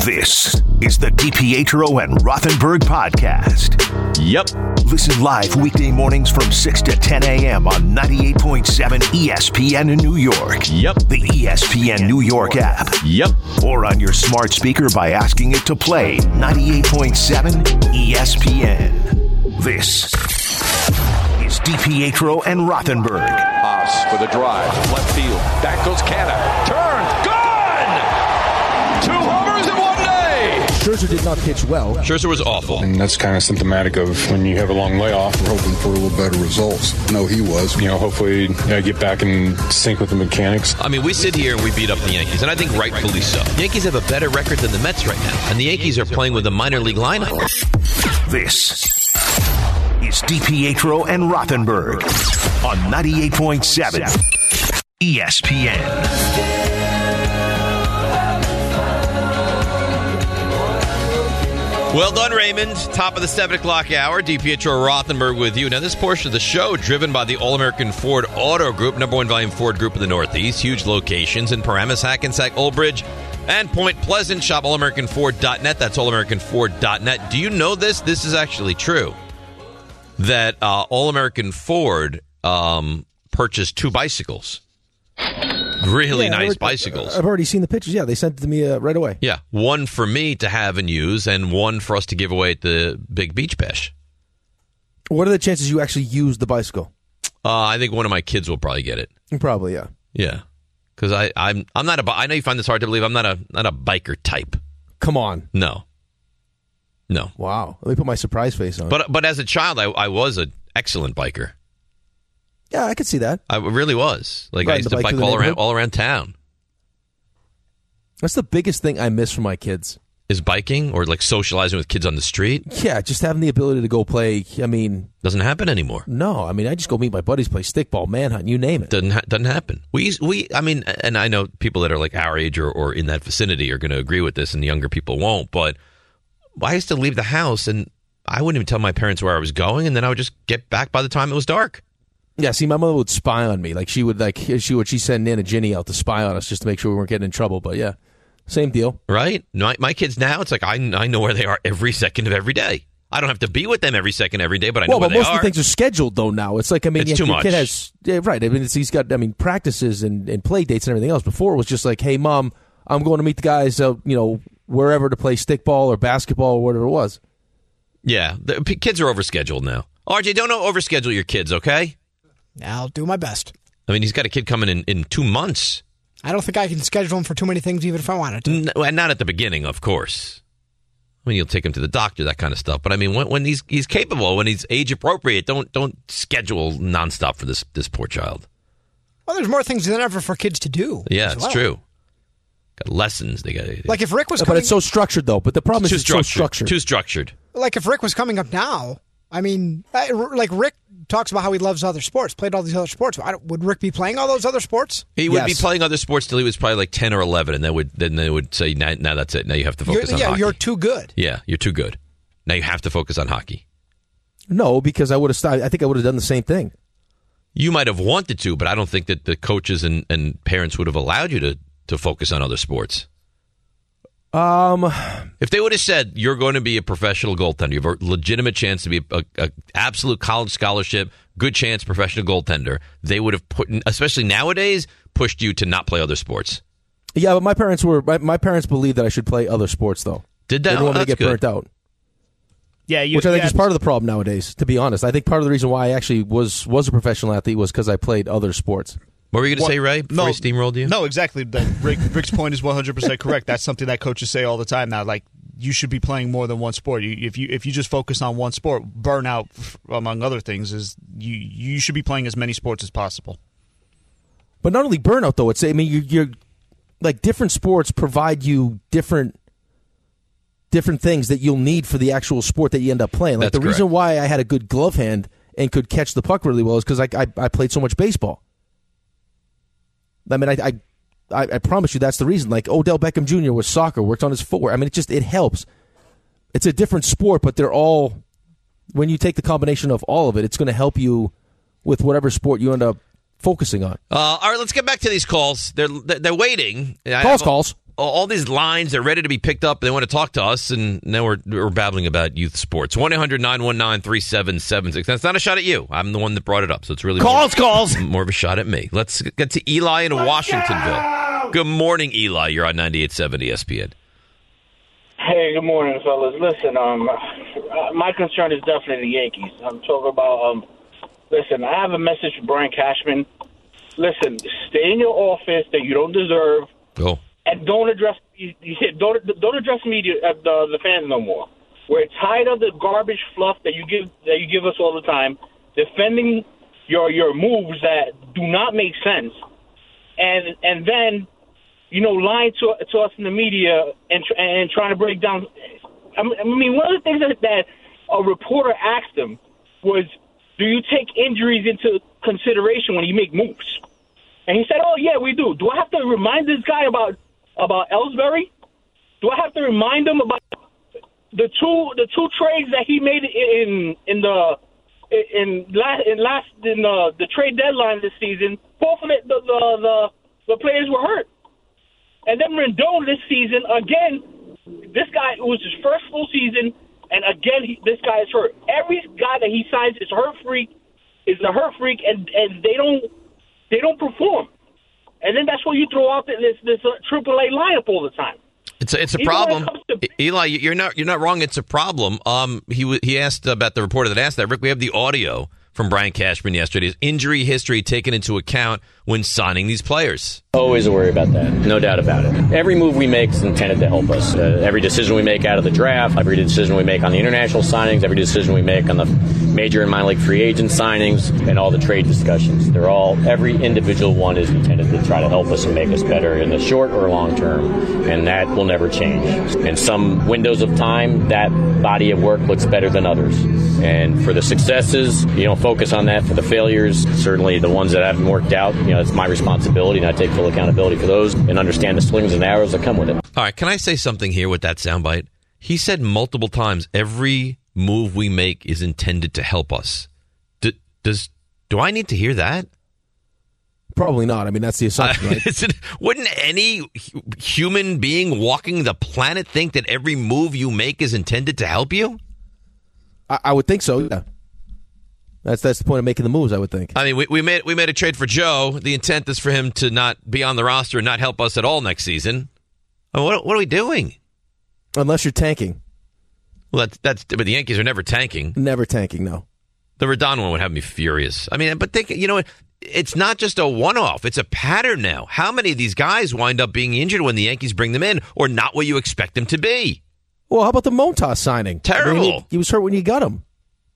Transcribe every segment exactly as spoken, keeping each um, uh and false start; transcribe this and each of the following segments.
This is the DiPietro and Rothenberg podcast. Yep. Listen live weekday mornings from six to ten a.m. on ninety-eight point seven E S P N in New York. Yep. The E S P N New York app. Yep. Or on your smart speaker by asking it to play ninety-eight point seven E S P N. This is DiPietro and Rothenberg. Haas for the drive. Left field. Back goes Canna. Turn. Gone! Two homers in one day! Scherzer did not pitch well. Scherzer was awful. And that's kind of symptomatic of when you have a long layoff. We're hoping for a little better results. No, he was. You know, hopefully uh, get back in sync with the mechanics. I mean, we sit here and we beat up the Yankees, and I think rightfully so. The Yankees have a better record than the Mets right now, and the Yankees are playing with a minor league lineup. This is DiPietro and Rothenberg on ninety-eight point seven E S P N. Well done, Raymond. Top of the seven o'clock hour. DiPietro Rothenberg with you. Now, this portion of the show driven by the All-American Ford Auto Group, number one volume Ford Group in the Northeast. Huge locations in Paramus, Hackensack, Old Bridge, and Point Pleasant. Shop all american ford dot net. That's all american ford dot net. Do you know this? This is actually true. That uh, All-American Ford um, purchased two bicycles. Really yeah, nice already, bicycles. I've already seen the pictures. Yeah, they sent it to me uh, right away. Yeah, one for me to have and use, and one for us to give away at the Big Beach Bash. What are the chances you actually use the bicycle? Uh, I think one of my kids will probably get it. Probably, yeah. Yeah, because I I'm I'm not a I know you find this hard to believe. I'm not a not a biker type. Come on. No. No. Wow. Let me put my surprise face on. But but as a child, I I was an excellent biker. Yeah, I could see that. I really was. Like, Riding I used the to bike bike through the all around, neighborhood? all around town. That's the biggest thing I miss from my kids. Is biking or, like, socializing with kids on the street? Yeah, just having the ability to go play, I mean... Doesn't happen anymore. No, I mean, I just go meet my buddies, play stickball, manhunt, you name it. Doesn't ha- doesn't happen. We, used- we, I mean, and I know people that are, like, our age or, or in that vicinity are going to agree with this, and the younger people won't, but I used to leave the house, and I wouldn't even tell my parents where I was going, and then I would just get back by the time it was dark. Yeah, see, my mother would spy on me. Like, she would, like, she would, she send Nana Ginny out to spy on us just to make sure we weren't getting in trouble. But, yeah, same deal. Right? My, my kids now, it's like I, I know where they are every second of every day. I don't have to be with them every second, every day, but I know well, where but they most are. of the things are scheduled, though, now. It's like, I mean, It's yeah, too your much. kid has, yeah, right. I mean, it's, he's got, I mean, practices and, and play dates and everything else. Before, it was just like, hey, Mom, I'm going to meet the guys, uh, you know, wherever to play stickball or basketball or whatever it was. Yeah, the p- kids are overscheduled now. R J, don't overschedule your kids, okay? I'll do my best. I mean, he's got a kid coming in, in two months. I don't think I can schedule him for too many things, even if I wanted to. N- and not at the beginning, of course. I mean, you'll take him to the doctor, that kind of stuff. But I mean, when, when he's he's capable, when he's age appropriate, don't don't schedule nonstop for this this poor child. Well, there's more things than ever for kids to do. Yeah, as it's well. true. Got lessons. They got Like if Rick was, But coming, it's so structured, though. But the problem is too it's so structured. structured. Too structured. like if Rick was coming up now. I mean, I, like Rick talks about how he loves other sports, played all these other sports. I don't, would Rick be playing all those other sports? He would Yes. be playing other sports till he was probably like ten or eleven, and then would then they would say, "Now, now that's it. Now you have to focus You're, on yeah, hockey." you're too good. Yeah, you're too good. Now you have to focus on hockey. No, because I would have stopped. I think I would have done the same thing. You might have wanted to, but I don't think that the coaches and, and parents would have allowed you to, to focus on other sports. Um, If they would have said, you're going to be a professional goaltender, you have a legitimate chance to be a, a, a absolute college scholarship, good chance professional goaltender, they would have put, especially nowadays, pushed you to not play other sports. yeah, but my parents were. My, my parents believed that I should play other sports, though. Did that? They didn't Oh, want me to that's get good. burnt out. Yeah, you, Which I think yeah, is part of the problem nowadays, to be honest. I think part of the reason why I actually was was a professional athlete was because I played other sports. What were you going to say, Ray, before no, he steamrolled you? No, exactly. That Rick, Rick's point is one hundred percent correct. That's something that coaches say all the time now. Like, you should be playing more than one sport. You, if you if you just focus on one sport, burnout, among other things, is you you should be playing as many sports as possible. But not only burnout, though. It's I mean, you're, you're like different sports provide you different different things that you'll need for the actual sport that you end up playing. Like That's the reason correct. why I had a good glove hand and could catch the puck really well is because I, I I played so much baseball. I mean, I, I I I promise you that's the reason. Like Odell Beckham Junior was soccer, worked on his footwork. I mean, it just it helps. It's a different sport, but they're all when you take the combination of all of it, it's going to help you with whatever sport you end up focusing on. Uh, all right, let's get back to these calls. They're they're waiting. I Calls, have a- calls. all these lines, they're ready to be picked up. They want to talk to us, and now we're, we're babbling about youth sports. one eight hundred nine one nine three seven seven six. That's not a shot at you. I'm the one that brought it up, so it's really calls, more, calls. more of a shot at me. Let's get to Eli in Washingtonville. Good morning, Eli. You're on ninety-eight point seven E S P N. Hey, good morning, fellas. Listen, um, my concern is definitely the Yankees. I'm talking about, um, listen, I have a message for Brian Cashman. Listen, stay in your office that you don't deserve. Go. And don't address don't don't address media uh, the the fans no more. We're tired of the garbage fluff that you give that you give us all the time, defending your your moves that do not make sense, and and then you know lying to to us in the media and and trying to break down. I mean, one of the things that, that a reporter asked him was, "Do you take injuries into consideration when you make moves?" And he said, "Oh yeah, we do." Do I have to remind this guy about? About Ellsbury? Do I have to remind him about the two the two trades that he made in in the in last in last in the, the trade deadline this season? Both of it, the, the the the players were hurt, and then Rendon this season again. This guy, it was his first full season, and again he, this guy is hurt. Every guy that he signs is hurt freak, is a hurt freak, and, and they don't they don't perform. And then that's why you throw out this this uh, triple A lineup all the time. It's a, it's a Even problem, to- Eli. You're not you're not wrong. It's a problem. Um, he he asked about the reporter that asked that. Rick, we have the audio from Brian Cashman yesterday. His injury history taken into account when signing these players. Always a worry about that, no doubt about it. Every move we make is intended to help us. Uh, every decision we make out of the draft, every decision we make on the international signings, every decision we make on the major and minor league free agent signings, and all the trade discussions. They're all, every individual one is intended to try to help us and make us better in the short or long term, and that will never change. In some windows of time, that body of work looks better than others. And for the successes, you don't focus on that. For the failures, certainly the ones that haven't worked out, you know, it's my responsibility, and I take full accountability for those and understand the slings and arrows that come with it. All right, can I say something here with that soundbite? He said multiple times, every move we make is intended to help us. Do, does do I need to hear that? Probably not. I mean, that's the assumption, right? It, wouldn't any hu- human being walking the planet think that every move you make is intended to help you? I, I would think so, yeah. That's that's the point of making the moves, I would think. I mean, we, we made we made a trade for Joe. The intent is for him to not be on the roster and not help us at all next season. I mean, what what are we doing? Unless you're tanking. Well, that's that's. But the Yankees are never tanking. Never tanking, no. The Rodon one would have me furious. I mean, but think, you know, it's not just a one-off. It's a pattern now. How many of these guys wind up being injured when the Yankees bring them in, or not what you expect them to be? Well, how about the Montas signing? Terrible. I mean, he, he was hurt when you got him.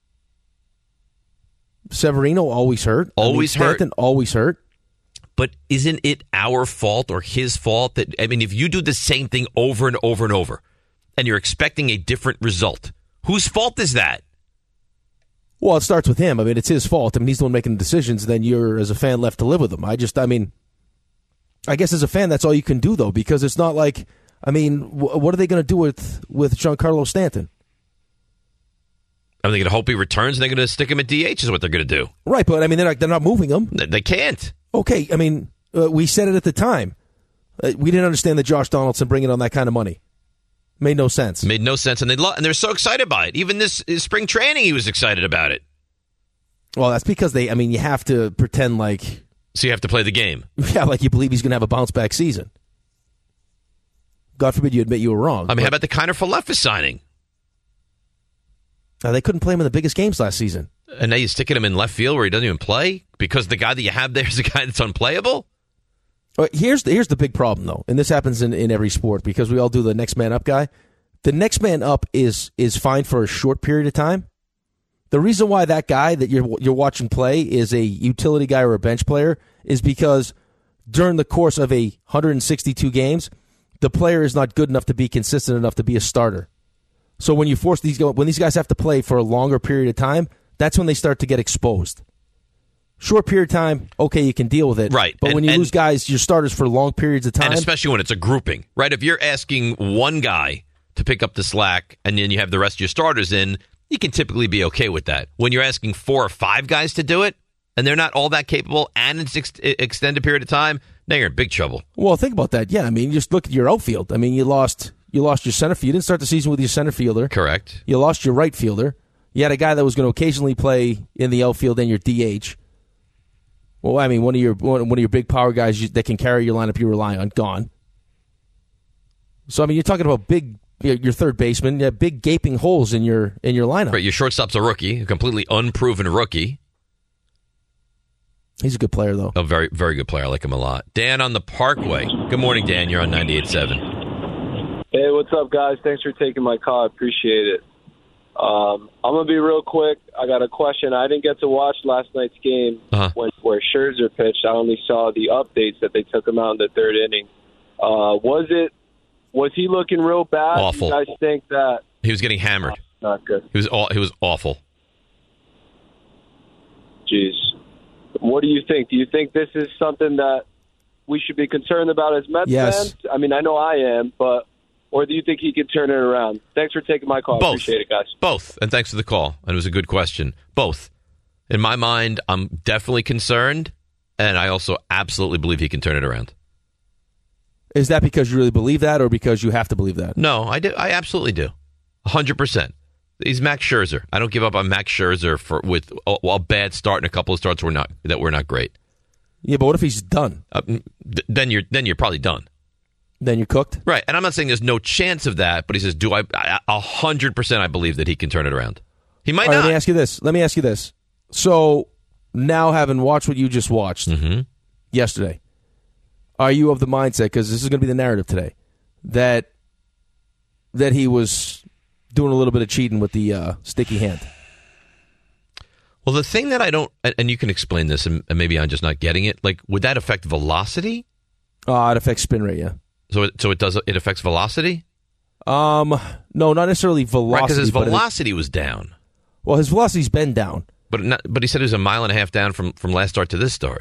Severino always hurt. Always I mean, hurt. Stanton always hurt. But isn't it our fault or his fault that, I mean, if you do the same thing over and over and over and you're expecting a different result, whose fault is that? Well, it starts with him. I mean, it's his fault. I mean, he's the one making the decisions. Then you're, as a fan, left to live with him. I just, I mean, I guess as a fan, that's all you can do, though, because it's not like, I mean, wh- what are they going to do with, with Giancarlo Stanton? Are they going to hope he returns and they're going to stick him at D H is what they're going to do? Right, but I mean, they're not, they're not moving him. They can't. Okay, I mean, uh, we said it at the time. Uh, we didn't understand that Josh Donaldson bringing on that kind of money. Made no sense. Made no sense, and they lo- and they're so excited by it. Even this, this spring training, he was excited about it. Well, that's because they, I mean, you have to pretend like... So you have to play the game. Yeah, like you believe he's going to have a bounce-back season. God forbid you admit you were wrong. I mean, but, how about the Kiner Falefa signing? Uh, they couldn't play him in the biggest games last season. And now you're sticking him in left field where he doesn't even play? Because the guy that you have there is a guy that's unplayable? Uh, here's, the, here's the big problem, though, and this happens in, in every sport because we all do the next man up guy. The next man up is is fine for a short period of time. The reason why that guy that you're you're watching play is a utility guy or a bench player is because during the course of a one hundred sixty-two games, the player is not good enough to be consistent enough to be a starter. So when you force these when these guys have to play for a longer period of time, that's when they start to get exposed. Short period of time, okay, you can deal with it. Right. But and, when you and, lose guys, your starters for long periods of time. And especially when it's a grouping, right? If you're asking one guy to pick up the slack and then you have the rest of your starters in, you can typically be okay with that. When you're asking four or five guys to do it and they're not all that capable and it's ex- extended period of time, Now you're in big trouble. Well, think about that. Yeah, I mean, just look at your outfield. I mean, you lost you lost your center fielder. You didn't start the season with your center fielder. Correct. You lost your right fielder. You had a guy that was going to occasionally play in the outfield and your D H. Well, I mean, one of your one of your big power guys that can carry your lineup you rely on, gone. So, I mean, you're talking about big, your third baseman, yeah, big gaping holes in your in your lineup. Right, your shortstop's a rookie, a completely unproven rookie. He's a good player, though. A very, very good player. I like him a lot. Dan on the Parkway. Good morning, Dan. You're on ninety-eight point seven. Hey, what's up, guys? Thanks for taking my call. I appreciate it. Um, I'm going to be real quick. I got a question. I didn't get to watch last night's game uh-huh. when, where Scherzer pitched. I only saw the updates that they took him out in the third inning. Uh, was it? Was he looking real bad? Awful. You guys think that he was getting hammered? Uh, not good. He was. Aw- he was awful. Jeez. What do you think? Do you think this is something that we should be concerned about as Mets yes. fans? I mean, I know I am, but. Or do you think he could turn it around? Thanks for taking my call. Both. Appreciate it, guys. Both. And thanks for the call. And it was a good question. Both. In my mind, I'm definitely concerned, and I also absolutely believe he can turn it around. Is that because you really believe that, or because you have to believe that? No, I do. I absolutely do. one hundred percent. He's Max Scherzer. I don't give up on Max Scherzer for with a, a bad start and a couple of starts were not that were not great. Yeah, but what if he's done? Uh, th- then you're then you're probably done. Then you're cooked? Right. And I'm not saying there's no chance of that, but he says, do I, a one hundred percent I believe that he can turn it around. He might All right, not. let me ask you this. Let me ask you this. So, now having watched what you just watched mm-hmm. yesterday, are you of the mindset, because this is going to be the narrative today, that that he was doing a little bit of cheating with the uh, sticky hand? Well, the thing that I don't, and you can explain this, and maybe I'm just not getting it, like, would that affect velocity? Uh, it affects spin rate, yeah. So it, so it does. It affects velocity. Um, no, not necessarily velocity. Right, because his but velocity it, was down. Well, his velocity's been down, but not, but he said it was a mile and a half down from, from last start to this start.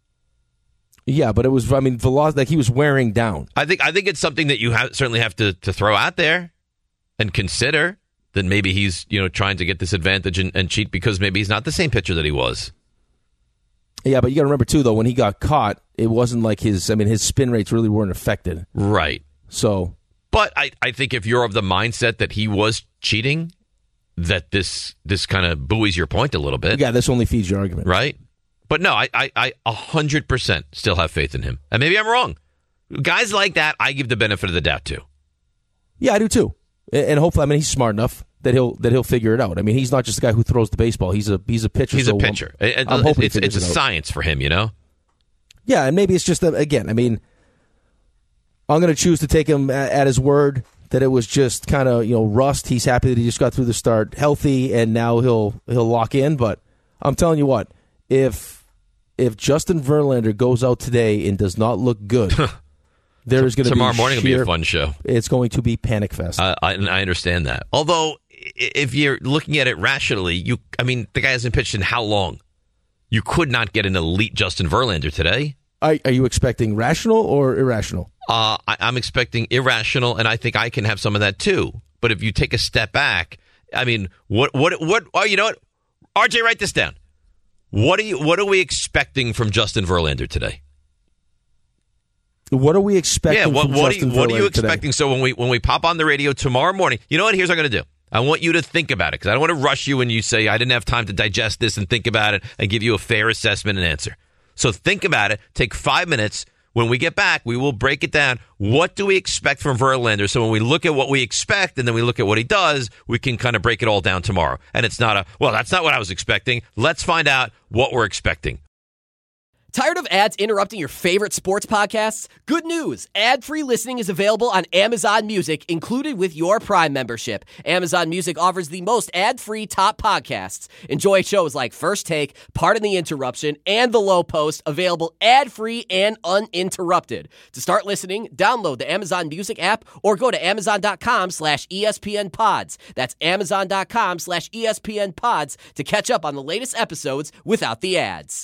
Yeah, but it was. I mean, velocity. Like he was wearing down. I think. I think it's something that you have, certainly have to, to throw out there and consider that maybe he's you know trying to get this advantage and, and cheat because maybe he's not the same pitcher that he was. Yeah, but you got to remember, too, though, when he got caught, it wasn't like his, I mean, his spin rates really weren't affected. Right. So. But I, I think if you're of the mindset that he was cheating, that this this kind of buoys your point a little bit. Yeah, this only feeds your argument. Right. But no, I, I, I one hundred percent still have faith in him. And maybe I'm wrong. Guys like that, I give the benefit of the doubt to. Yeah, I do, too. And hopefully, I mean, he's smart enough that he'll that he'll figure it out. I mean, he's not just the guy who throws the baseball. He's a he's a pitcher. He's so a pitcher. I'm, it, I'm hoping it's he it's a it science for him, you know? Yeah, and maybe it's just, that, again, I mean, I'm going to choose to take him at, at his word that it was just kind of, you know, rust. He's happy that he just got through the start healthy, and now he'll he'll lock in. But I'm telling you what, if if Justin Verlander goes out today and does not look good, there is going to be tomorrow morning sheer, will be a fun show. It's going to be panic fest. Uh, I, I understand that. Although, if you're looking at it rationally, you I mean, the guy hasn't pitched in how long? You could not get an elite Justin Verlander today. Are, are you expecting rational or irrational? Uh, I, I'm expecting irrational, and I think I can have some of that too. But if you take a step back, I mean, what, what, what? Oh, you know what? R J, write this down. What are you? What are we expecting from Justin Verlander today? What are we expecting? Yeah, what, from what, Justin are, you, what are you today? expecting? So when we when we pop on the radio tomorrow morning, you know what? Here's what I'm going to do. I want you to think about it because I don't want to rush you when you say I didn't have time to digest this and think about it and give you a fair assessment and answer. So think about it. Take five minutes. When we get back, we will break it down. What do we expect from Verlander? So when we look at what we expect and then we look at what he does, we can kind of break it all down tomorrow. And it's not a, well, that's not what I was expecting. Let's find out what we're expecting. Tired of ads interrupting your favorite sports podcasts? Good news! Ad-free listening is available on Amazon Music, included with your Prime membership. Amazon Music offers the most ad-free top podcasts. Enjoy shows like First Take, Pardon the Interruption, and The Low Post, available ad-free and uninterrupted. To start listening, download the Amazon Music app or go to amazon.com slash ESPN pods. That's amazon.com slash ESPN pods to catch up on the latest episodes without the ads.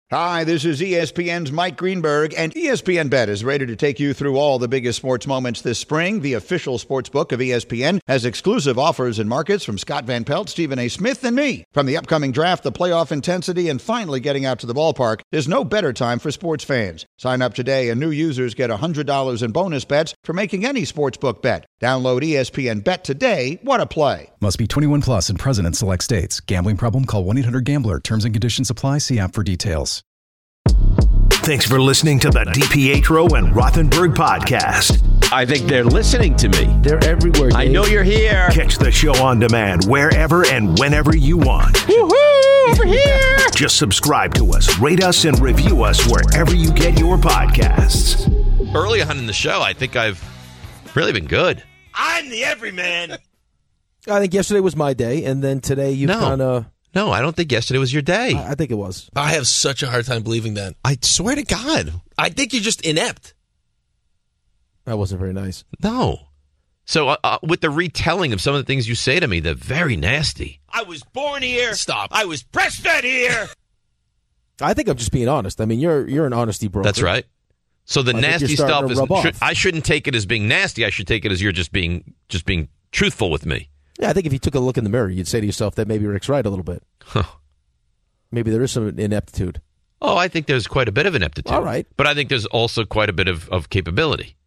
Hi, this is E S P N's Mike Greenberg, and E S P N Bet is ready to take you through all the biggest sports moments this spring. The official sports book of E S P N has exclusive offers and markets from Scott Van Pelt, Stephen A. Smith, and me. From the upcoming draft, the playoff intensity, and finally getting out to the ballpark, there's no better time for sports fans. Sign up today, and new users get one hundred dollars in bonus bets for making any sportsbook bet. Download E S P N Bet today. What a play. Must be twenty-one plus and present in select states. Gambling problem? Call one eight hundred gambler. Terms and conditions apply. See app for details. Thanks for listening to the DiPietro and Rothenberg podcast. I think they're listening to me. They're everywhere, Dave. I know you're here. Catch the show on demand wherever and whenever you want. Woohoo! Over here! Just subscribe to us, rate us, and review us wherever you get your podcasts. Early on in the show, I think I've really been good. I'm the everyman. I think yesterday was my day, and then today you've No. kind of... No, I don't think yesterday was your day. I, I think it was. I have such a hard time believing that. I swear to God. I think you're just inept. That wasn't very nice. No. So uh, uh, with the retelling of some of the things you say to me, they're very nasty. I was born here. Stop. I was breastfed here. I think I'm just being honest. I mean, you're you're an honesty broker. That's right. So the I think nasty you're starting stuff to is. rub off. Should, I shouldn't take it as being nasty. I should take it as you're just being just being truthful with me. Yeah, I think if you took a look in the mirror, you'd say to yourself that maybe Rick's right a little bit. Huh. Maybe there is some ineptitude. Oh, I think there's quite a bit of ineptitude. All right. But I think there's also quite a bit of, of capability.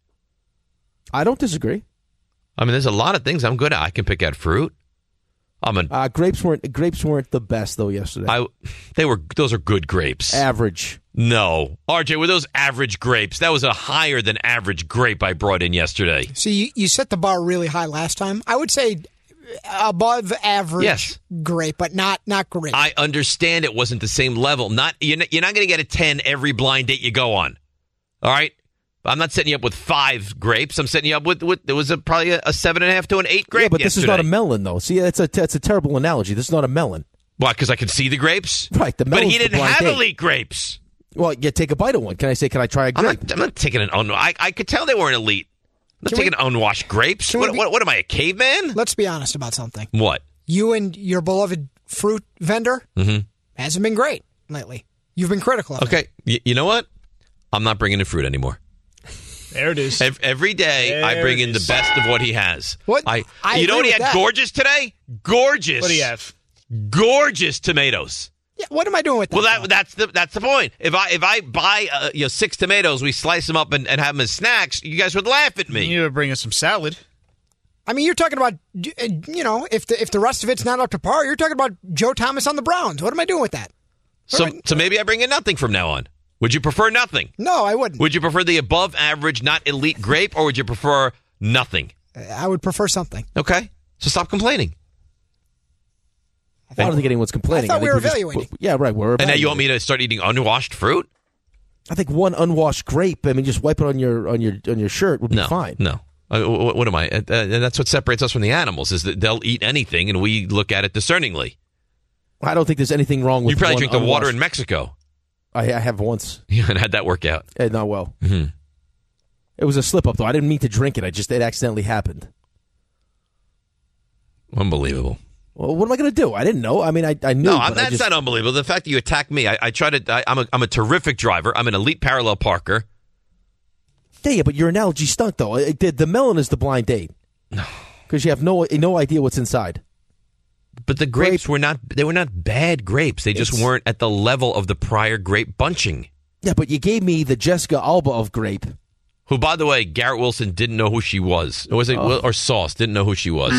I don't disagree. I mean, there's a lot of things I'm good at. I can pick out fruit. I'm a, Uh, grapes weren't grapes weren't the best though yesterday. I, they were those are good grapes. Average. No. R J, were those average grapes? That was a higher than average grape I brought in yesterday. See, you, you set the bar really high last time. I would say above average Yes. grape, but not not great. I understand it wasn't the same level. Not You're not, you're not going to get a ten every blind date you go on. All right? I'm not setting you up with five grapes. I'm setting you up with, with there was a, probably a, a seven and a half to an eight grape Yeah, but this yesterday. is not a melon though. See, that's a that's a terrible analogy. This is not a melon. Why? Because I could see the grapes? Right. The But melon's he the didn't blind have date. elite grapes. Well, yeah, take a bite of one. Can I say? Can I try a I'm grape? not, I'm not taking an un. I, I could tell they weren't elite. I'm not Can taking unwashed grapes. can we What, be- what, what am I, a caveman? Let's be honest about something. What? You and your beloved fruit vendor Mm-hmm. hasn't been great lately. You've been critical of it. Okay. Y- you know what? I'm not bringing in fruit anymore. There it is. Ev- Every day I There bring it in the is. best of what he has. What? I, I you know what agree he with had? that. Gorgeous today? Gorgeous. What do you have? Gorgeous tomatoes. Yeah, what am I doing with that? Well, that though? that's the that's the point. If I if I buy uh, you know six tomatoes, we slice them up and, and have them as snacks. You guys would laugh at me. You were bringing some salad. I mean, you're talking about, uh, you know, if the if the rest of it's not up to par, you're talking about Joe Thomas on the Browns. What am I doing with that? So What am I- so maybe I bring in nothing from now on. Would you prefer nothing? No, I wouldn't. Would you prefer the above average, not elite grape, or would you prefer nothing? I would prefer something. Okay, so stop complaining. I don't think anyone's complaining. I thought we think were just- evaluating. yeah, right. We're And now you want evaluating. me to start eating unwashed fruit? I think one unwashed grape. I mean, just wipe it on your on your on your shirt would be No, fine. no. Uh, what, what am I? Uh, and that's what separates us from the animals is that they'll eat anything, and we look at it discerningly. I don't think there's anything wrong with. You probably one drink the water unwashed- in Mexico. I, I have once. You haven't had that work out. Eh, not well. Mm-hmm. It was a slip up though. I didn't mean to drink it. I just it accidentally happened. Unbelievable. Well, what am I going to do? I didn't know. I mean, I I knew. No, but I'm, I that's just, not unbelievable. The fact that you attack me, I, I try to. I, I'm a I'm a terrific driver. I'm an elite parallel parker. Yeah, yeah, but your analogy stunk though. It did. The melon is the blind date. No, because you have no no idea what's inside. But the grapes Grape- were not. They were not bad grapes. They just It's- weren't at the level of the prior grape bunching. Yeah, but you gave me the Jessica Alba of grape. Who, by the way, Garrett Wilson didn't know who she was. Or was it Oh. or Sauce didn't know who she was?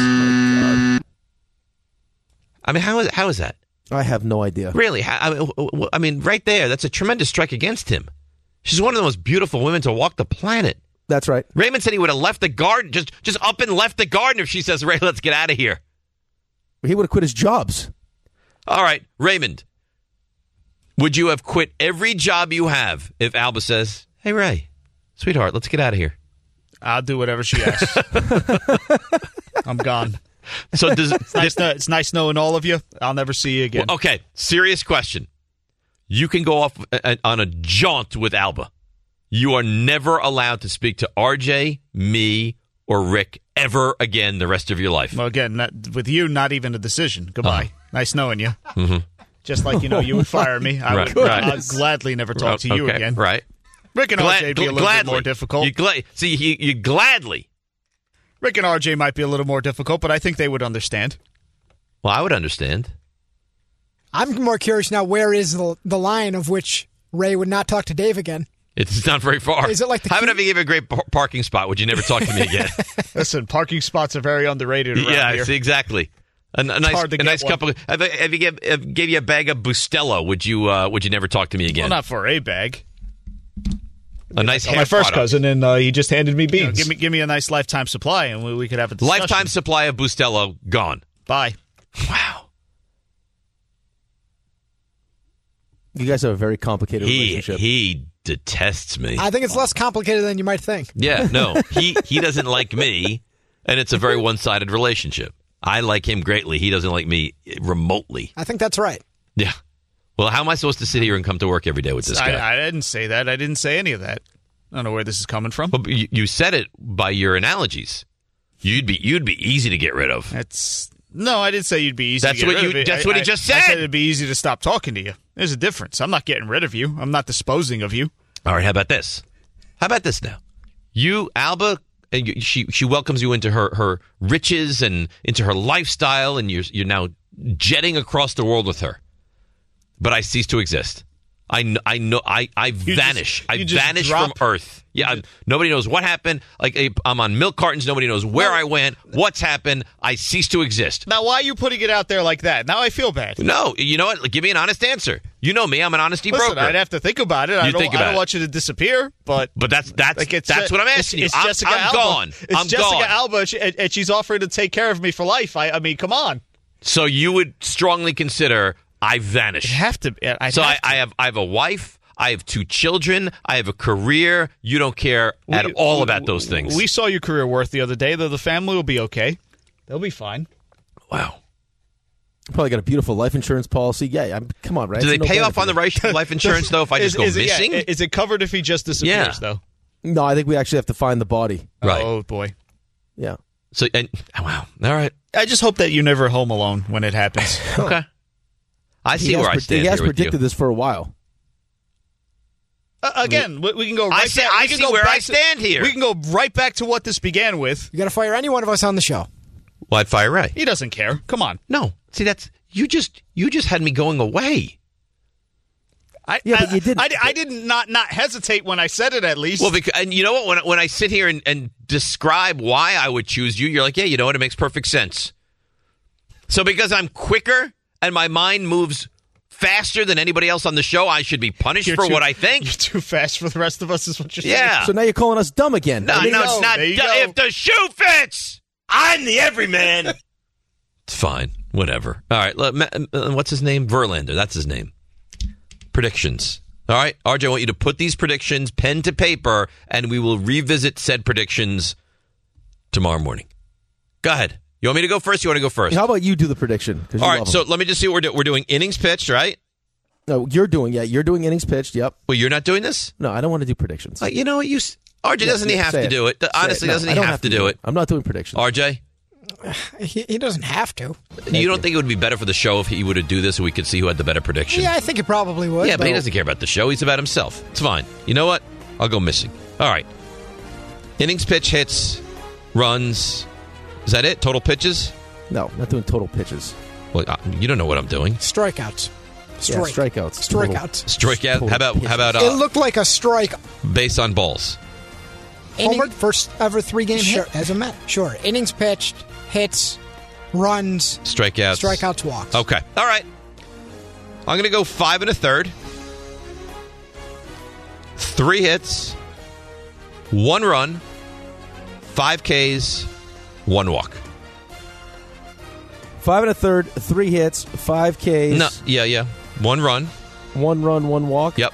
I mean, how is how is that? I have no idea. Really? How, I, mean, w- w- I mean, right there, that's a tremendous strike against him. She's one of the most beautiful women to walk the planet. That's right. Raymond said he would have left the garden, just just up and left the garden if she says, "Ray, let's get out of here." He would have quit his jobs. All right, Raymond, would you have quit every job you have if Alba says, "Hey, Ray, sweetheart, let's get out of here"? I'll do whatever she asks. I'm gone. So does It's nice, to, it's nice knowing all of you. I'll never see you again. Well, okay, serious question. You can go off a- a- on a jaunt with Alba. You are never allowed to speak to R J, me, or Rick ever again the rest of your life. Well, again, not, with you, not even a decision. Goodbye. Uh-huh. Nice knowing you. Mm-hmm. Just like, you know, you would fire me. I Right, would right. I'd gladly never talk to you Okay, again. Right. Rick and Gla- R J be a gl- little gladly. bit more difficult. You gla- see, you, you gladly. Rick and R J might be a little more difficult, but I think they would understand. Well, I would understand. I'm more curious now, where is the, the line of which Ray would not talk to Dave again? It's not very far. Is it like the How about key- if you give a great par- parking spot? Would you never talk to me again? Listen, parking spots are very underrated around yeah, here. see, exactly. A, a nice, hard to a get nice one. couple. If, I- if you gave, if gave you a bag of Bustelo, would you? Uh, would you never talk to me again? Well, not for a bag. A nice My hair first product. cousin, and uh, he just handed me beans. You know, give me, give me a nice lifetime supply, and we, we could have a discussion. Lifetime supply of Bustelo gone. Bye. Wow. You guys have a very complicated He relationship. he detests me. I think it's less complicated than you might think. Yeah, no, he he doesn't like me, and it's a very one sided relationship. I like him greatly. He doesn't like me remotely. I think that's right. Yeah. Well, how am I supposed to sit here and come to work every day with this guy? I, I didn't say that. I didn't say any of that. I don't know where this is coming from. Well, you, you said it by your analogies. You'd be you'd be easy to get rid of. That's no, I didn't say you'd be easy. That's to get what rid you- of it. that's I- what he I- just I said. said it'd be easy to stop talking to you. There's a difference. I'm not getting rid of you. I'm not disposing of you. All right, how about this? How about this now? You, Alba, and you, she she welcomes you into her, her riches and into her lifestyle, and you're you're now jetting across the world with her. But I cease to exist. I, kn- I know I, I You vanish. just- I you just vanish drop- from Earth. Yeah, I'm- nobody knows what happened. Like eh, I'm on milk cartons. Nobody knows where I went. What's happened? I cease to exist. Now, why are you putting it out there like that? Now I feel bad. No, you know what? Give me an honest answer. You know me. I'm an honesty Listen, broker. I'd have to think about it. I You don't, think I about don't it. want you to disappear, but But that's that's like it's, that's what I'm it's- asking you. It's I'm, Jessica I'm Alba. gone. It's I'm Jessica gone. Alba, and she- and she's offering to take care of me for life. I, I mean, come on. So you would strongly consider I vanish. I'd have to. I'd so have I, to. I have I have a wife. I have two children. I have a career. You don't care at We- all we- about those things. We saw your career worth the other day. The, the family will be okay. They'll be fine. Wow. Probably got a beautiful life insurance policy. Yeah, I'm, come on, right? Do they It's a pay no-brainer off on the for me. right- life insurance though? If I just Is- go is it- yeah, missing, is it covered if he just disappears Yeah. though? No, I think we actually have to find the body. Right. Oh boy. Yeah. So and wow. All right. I just hope that you're never home alone when it happens. Okay. I He see has where I pred- stand He has here with predicted you. this for a while. Uh, again, we, we can go right I see- back. I we can see go where back I to- stand here. We can go right back to what this began with. You got to fire any one of us on the show. Well, I'd fire Ray. He doesn't care. Come on. No. See, that's you just you just had me going away. I, Yeah, I, but you didn't. I, I didn't not not hesitate when I said it. At least. Well, because, and you know what? When when I sit here and, and describe why I would choose you, you're like, yeah, you know what? It makes perfect sense. So because I'm quicker and my mind moves faster than anybody else on the show, I should be punished You're for too- what I think. You're too fast for the rest of us. Is what you're saying. Yeah. So now you're calling us dumb again. No, There you no, go. it's not. There you du- go. If the shoe fits, I'm the everyman. it's fine. Whatever. All right. let- ma- uh, What's his name? Verlander. That's his name. Predictions. All right. R J, I want you to put these predictions pen to paper, and we will revisit said predictions tomorrow morning. Go ahead. You want me to go first? You want to go first? How about you do the prediction? 'Cause you All right. love So 'em. let me just see what we're doing. We're doing innings pitched, right? no, you're doing. Yeah, you're doing innings pitched. Yep. Well, you're not doing this? No, I don't want to do predictions. Uh, you know what? You s- R J Yeah, doesn't he yeah, have say to it. do it? Say Honestly, No, doesn't I he don't have, to do it? I'm not doing predictions. R J, He, he doesn't have to. you don't think it would be better for the show if he would do this, so we could see who had the better prediction? Yeah, I think he probably would. Yeah, but he doesn't care about the show. He's about himself. It's fine. You know what? I'll go missing. All right. Innings, pitch, hits, runs. Is that it? Total pitches? No, not doing total pitches. Well, uh, you don't know what I'm doing. Strikeouts. Yeah, Strike. strikeouts. Strikeouts. Strikeout. Total How about pitches. how about It uh, looked like a strike. base on balls? Homered, first ever three game sure, hit. As a Met. Sure. Innings pitched, hits, runs, Strikeouts. strikeouts, walks. Okay. All right. I'm going to go five and a third. Three hits, one run, five Ks, one walk. Five and a third, three hits, five Ks. No, yeah, yeah. One run. One run, one walk. Yep.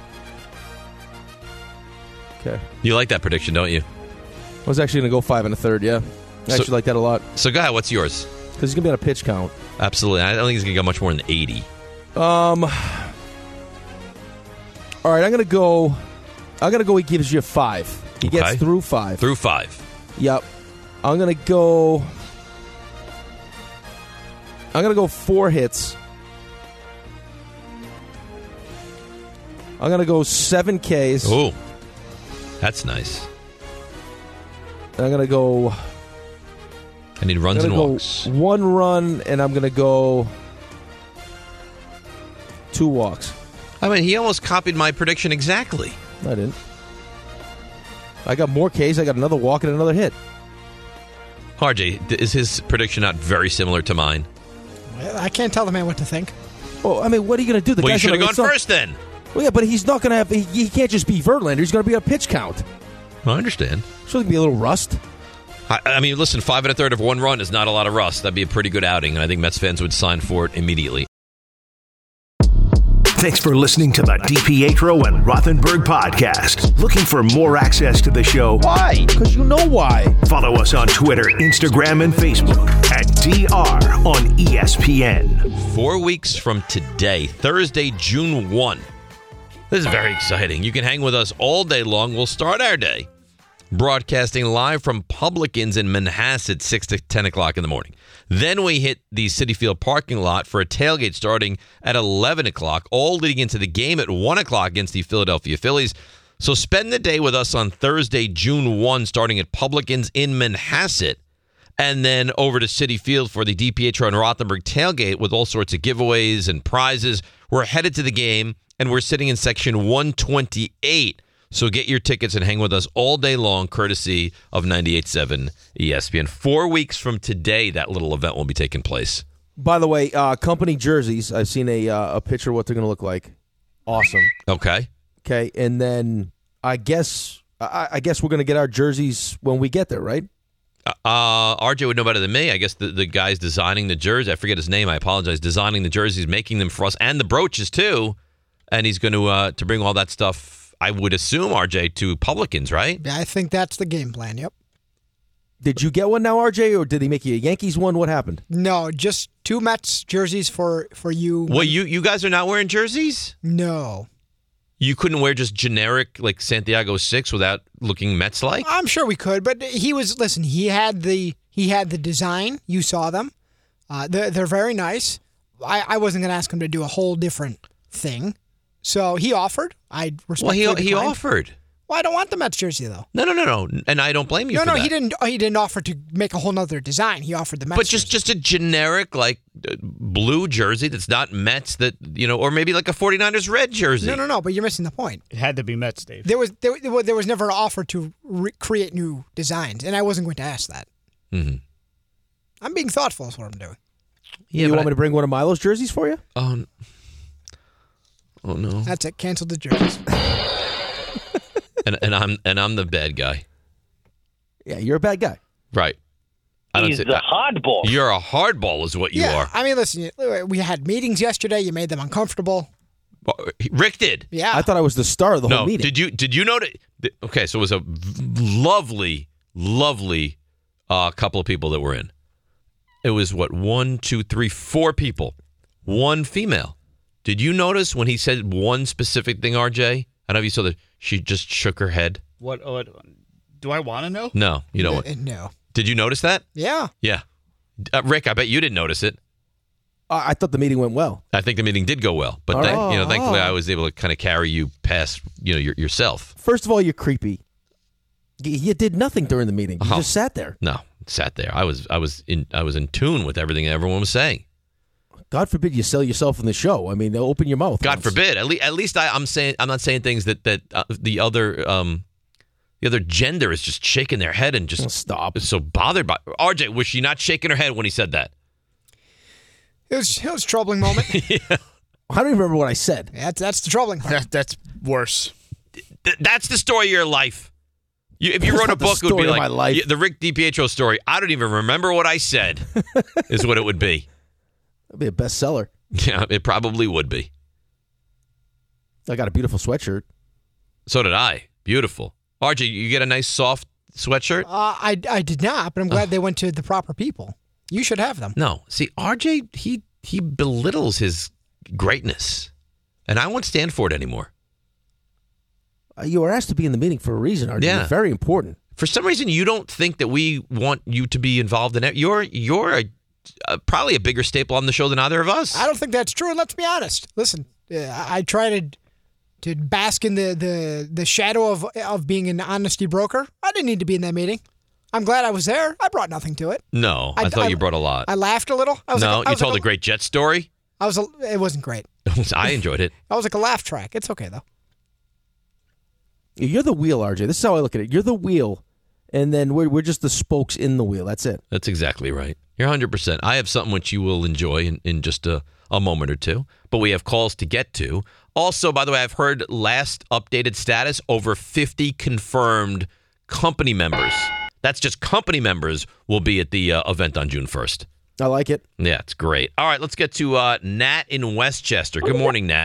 Okay. You like that prediction, don't you? I was actually going to go five and a third. Yeah, I So- actually like that a lot So go ahead. What's yours? because he's going to be on a pitch count. Absolutely. I don't think he's going to go much more than eighty. Um. All right, I'm going to go. I'm going to go. He gives you a five. He Okay. gets through five. Through five. Yep. I'm going to go. I'm going to go four hits. I'm going to go seven Ks. Oh, that's nice. And I'm going to go... I need runs and go walks. One run, and I'm going to go two walks. I mean, he almost copied my prediction exactly. I didn't. I got more Ks. I got another walk and another hit. R J, is his prediction not very similar to mine? I can't tell the man what to think. Oh, I mean, what are you going to do? The well, you guy's should have gonna- gone it's not- first then. Well, yeah, but he's not going to have... He, he can't just be Verlander. He's going to be a pitch count. I understand. So there'll be a little rust. I, I mean, listen, five and a third of one run is not a lot of rust. That'd be a pretty good outing, and I think Mets fans would sign for it immediately. Thanks for listening to the DiPietro and Rothenberg podcast. Looking for more access to the show? Why? Because you know why. Follow us on Twitter, Instagram, and Facebook at D R on E S P N. Four weeks from today, Thursday, June first. This is very exciting. You can hang with us all day long. We'll start our day broadcasting live from Publicans in Manhasset, six to ten o'clock in the morning. Then we hit the Citi Field parking lot for a tailgate starting at eleven o'clock, all leading into the game at one o'clock against the Philadelphia Phillies. So spend the day with us on Thursday, June first, starting at Publicans in Manhasset, and then over to Citi Field for the DiPietro and Rothenberg tailgate with all sorts of giveaways and prizes. We're headed to the game, and we're sitting in section one twenty-eight. So get your tickets and hang with us all day long, courtesy of ninety-eight point seven E S P N. Four weeks from today, that little event will be taking place. By the way, uh, company jerseys. I've seen a uh, a picture of what they're going to look like. Awesome. Okay. Okay, and then I guess I, I guess we're going to get our jerseys when we get there, right? Uh, R J would know better than me. I guess the, the guy's designing the jersey. I forget his name. I apologize. Designing the jerseys, making them for us, and the brooches too. And he's going to uh, to bring all that stuff, I would assume, R J, to Publicans, right? Yeah, I think that's the game plan. Yep. Did you get one now, R J, or did he make you a Yankees one? What happened? No, just two Mets jerseys for, for you. Well, you you guys are not wearing jerseys? No. You couldn't wear just generic, like, Santiago six without looking Mets-like? I'm sure we could, but he was, listen, he had the he had the design. You saw them. Uh, they're, they're very nice. I, I wasn't going to ask him to do a whole different thing. So he offered. I respectfully Well, he, he declined. offered. Well, I don't want the Mets jersey, though. No, no, no, no. And I don't blame you no, for no, that. he didn't. He didn't offer to make a whole nother design. He offered the Mets. But just, just a generic, like, uh, blue jersey that's not Mets, that, you know, or maybe like a 49ers red jersey. No, no, no. But you're missing the point. It had to be Mets, Dave. There was there, there was- there was never an offer to re- create new designs, and I wasn't going to ask that. Mm-hmm. I'm being thoughtful. Is what I'm doing. Yeah, you but want I- me to bring one of Milo's jerseys for you? Oh, n- oh no. That's it. Cancel the jerseys. and and I'm and I'm the bad guy. Yeah, you're a bad guy. Right. I don't He's say- the I- hardball. You're a hardball is what you yeah, are. I mean, listen. We had meetings yesterday. You made them uncomfortable. Rick did. Yeah. I thought I was the star of the no, whole meeting. did you did you know that? Okay, so it was a v- lovely, lovely uh, couple of people that were in. It was what one, two, three, four people, one female. Did you notice when he said one specific thing, R J? I don't know if you saw that she just shook her head. What? what do I want to know? No, you know what? Uh, no. Did you notice that? Yeah. Yeah, uh, Rick. I bet you didn't notice it. Uh, I thought the meeting went well. I think the meeting did go well, but All thank, right. you know, thankfully, Oh. I was able to kind of carry you past, you know, your, yourself. First of all, you're creepy. You, you did nothing during the meeting. You Oh. just sat there. No, sat there. I was, I was in, I was in tune with everything everyone was saying. God forbid you sell yourself in the show. I mean, open your mouth. God once. forbid. At least, at least I, I'm saying, I'm not saying things that that uh, the other, um, the other gender is just shaking their head and just stop. Is so bothered by. R J, was she not shaking her head when he said that? It was it was a troubling moment. yeah. I don't even remember what I said. That's that's the troubling part. That, that's worse. Th- that's the story of your life. You, if you That's wrote a not the book, it would story be of like my life. yeah, the Rick DiPietro story. I don't even remember what I said. Is what it would be. That'd be a bestseller. Yeah, it probably would be. I got a beautiful sweatshirt. So did I. Beautiful. R J, you get a nice soft sweatshirt? Uh, I I did not, but I'm glad they went to the proper people. You should have them. No. See, R J, he he belittles his greatness. And I won't stand for it anymore. Uh, you were asked to be in the meeting for a reason, R J. Yeah. You're very important. For some reason, you don't think that we want you to be involved in it. You're you're a, uh, probably a bigger staple on the show than either of us. I don't think that's true. And let's be honest. Listen, uh, I I try to to bask in the, the, the shadow of of being an honesty broker. I didn't need to be in that meeting. I'm glad I was there. I brought nothing to it. No, I, I- thought I- you brought a lot. I laughed a little. I was no, like, I you was told like a great jet story. I was. A, it wasn't great. I enjoyed it. I was like a laugh track. It's okay though. You're the wheel, R J. This is how I look at it. You're the wheel, and then we're we're just the spokes in the wheel. That's it. That's exactly right. You're one hundred percent. I have something which you will enjoy in, in just a, a moment or two, but we have calls to get to. Also, by the way, I've heard last updated status, over fifty confirmed company members. That's just company members will be at the uh, event on June first. I like it. Yeah, it's great. All right, let's get to uh, Nat in Westchester. Good morning, Nat.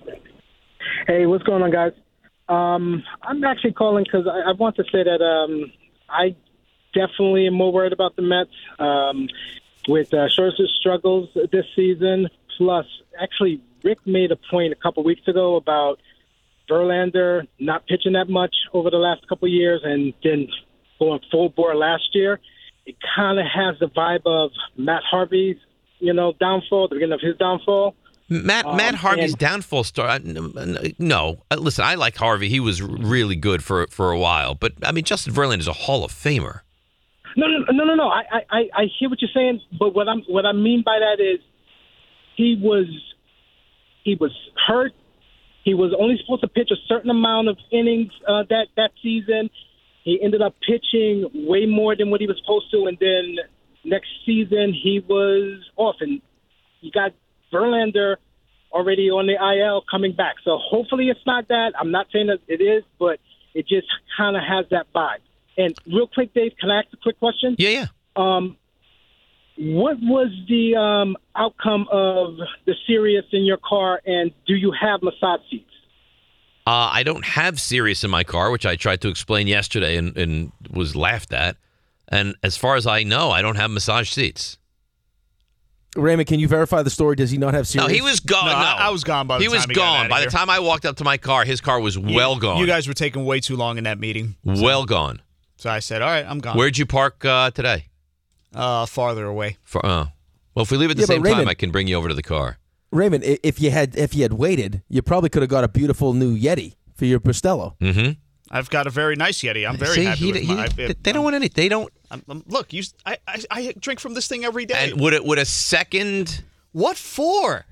Hey, what's going on, guys? Um, I'm actually calling because I, I want to say that um, I definitely am more worried about the Mets um, with uh, Scherzer's struggles this season. Plus, actually, Rick made a point a couple weeks ago about Verlander not pitching that much over the last couple of years and then going full bore last year. It kind of has the vibe of Matt Harvey's, you know, downfall, the beginning of his downfall. Matt Um, Matt Harvey's and- downfall star. No, Uh, listen, I like Harvey. He was really good for for a while, but I mean, Justin Verlander is a Hall of Famer. No, no, no, no, no. I, I, I hear what you're saying, but what I'm what I mean by that is he was he was hurt. He was only supposed to pitch a certain amount of innings uh, that that season. He ended up pitching way more than what he was supposed to, and then next season he was off, and you got Verlander already on the I L coming back. So hopefully it's not that. I'm not saying that it is, but it just kind of has that vibe. And real quick, Dave, can I ask a quick question? Yeah, yeah. Um, what was the um, outcome of the Sirius in your car, and do you have massage seats? Uh, I don't have Sirius in my car, which I tried to explain yesterday and, and was laughed at. And as far as I know, I don't have massage seats. Raymond, can you verify the story? Does he not have Sirius? No, he was gone. No, No, I- I was gone by the he time was he got gone. outta By here. the time I walked up to my car, his car was You- well gone. You guys were taking way too long in that meeting. well gone. So I said, all right, I'm gone. Where'd you park uh, today? Uh, farther away. For, uh, well, if we leave at the Yeah, but same time, Raymond- I can bring you over to the car. Raymond, i- if you had if you had waited, you probably could have got a beautiful new Yeti for your Bustello. Mm-hmm. I've got a very nice Yeti. I'm very See, happy he- with he- my. they- they don't want any. They don't. I'm, I'm- look, you. I, I I drink from this thing every day. And would it would a second? What for?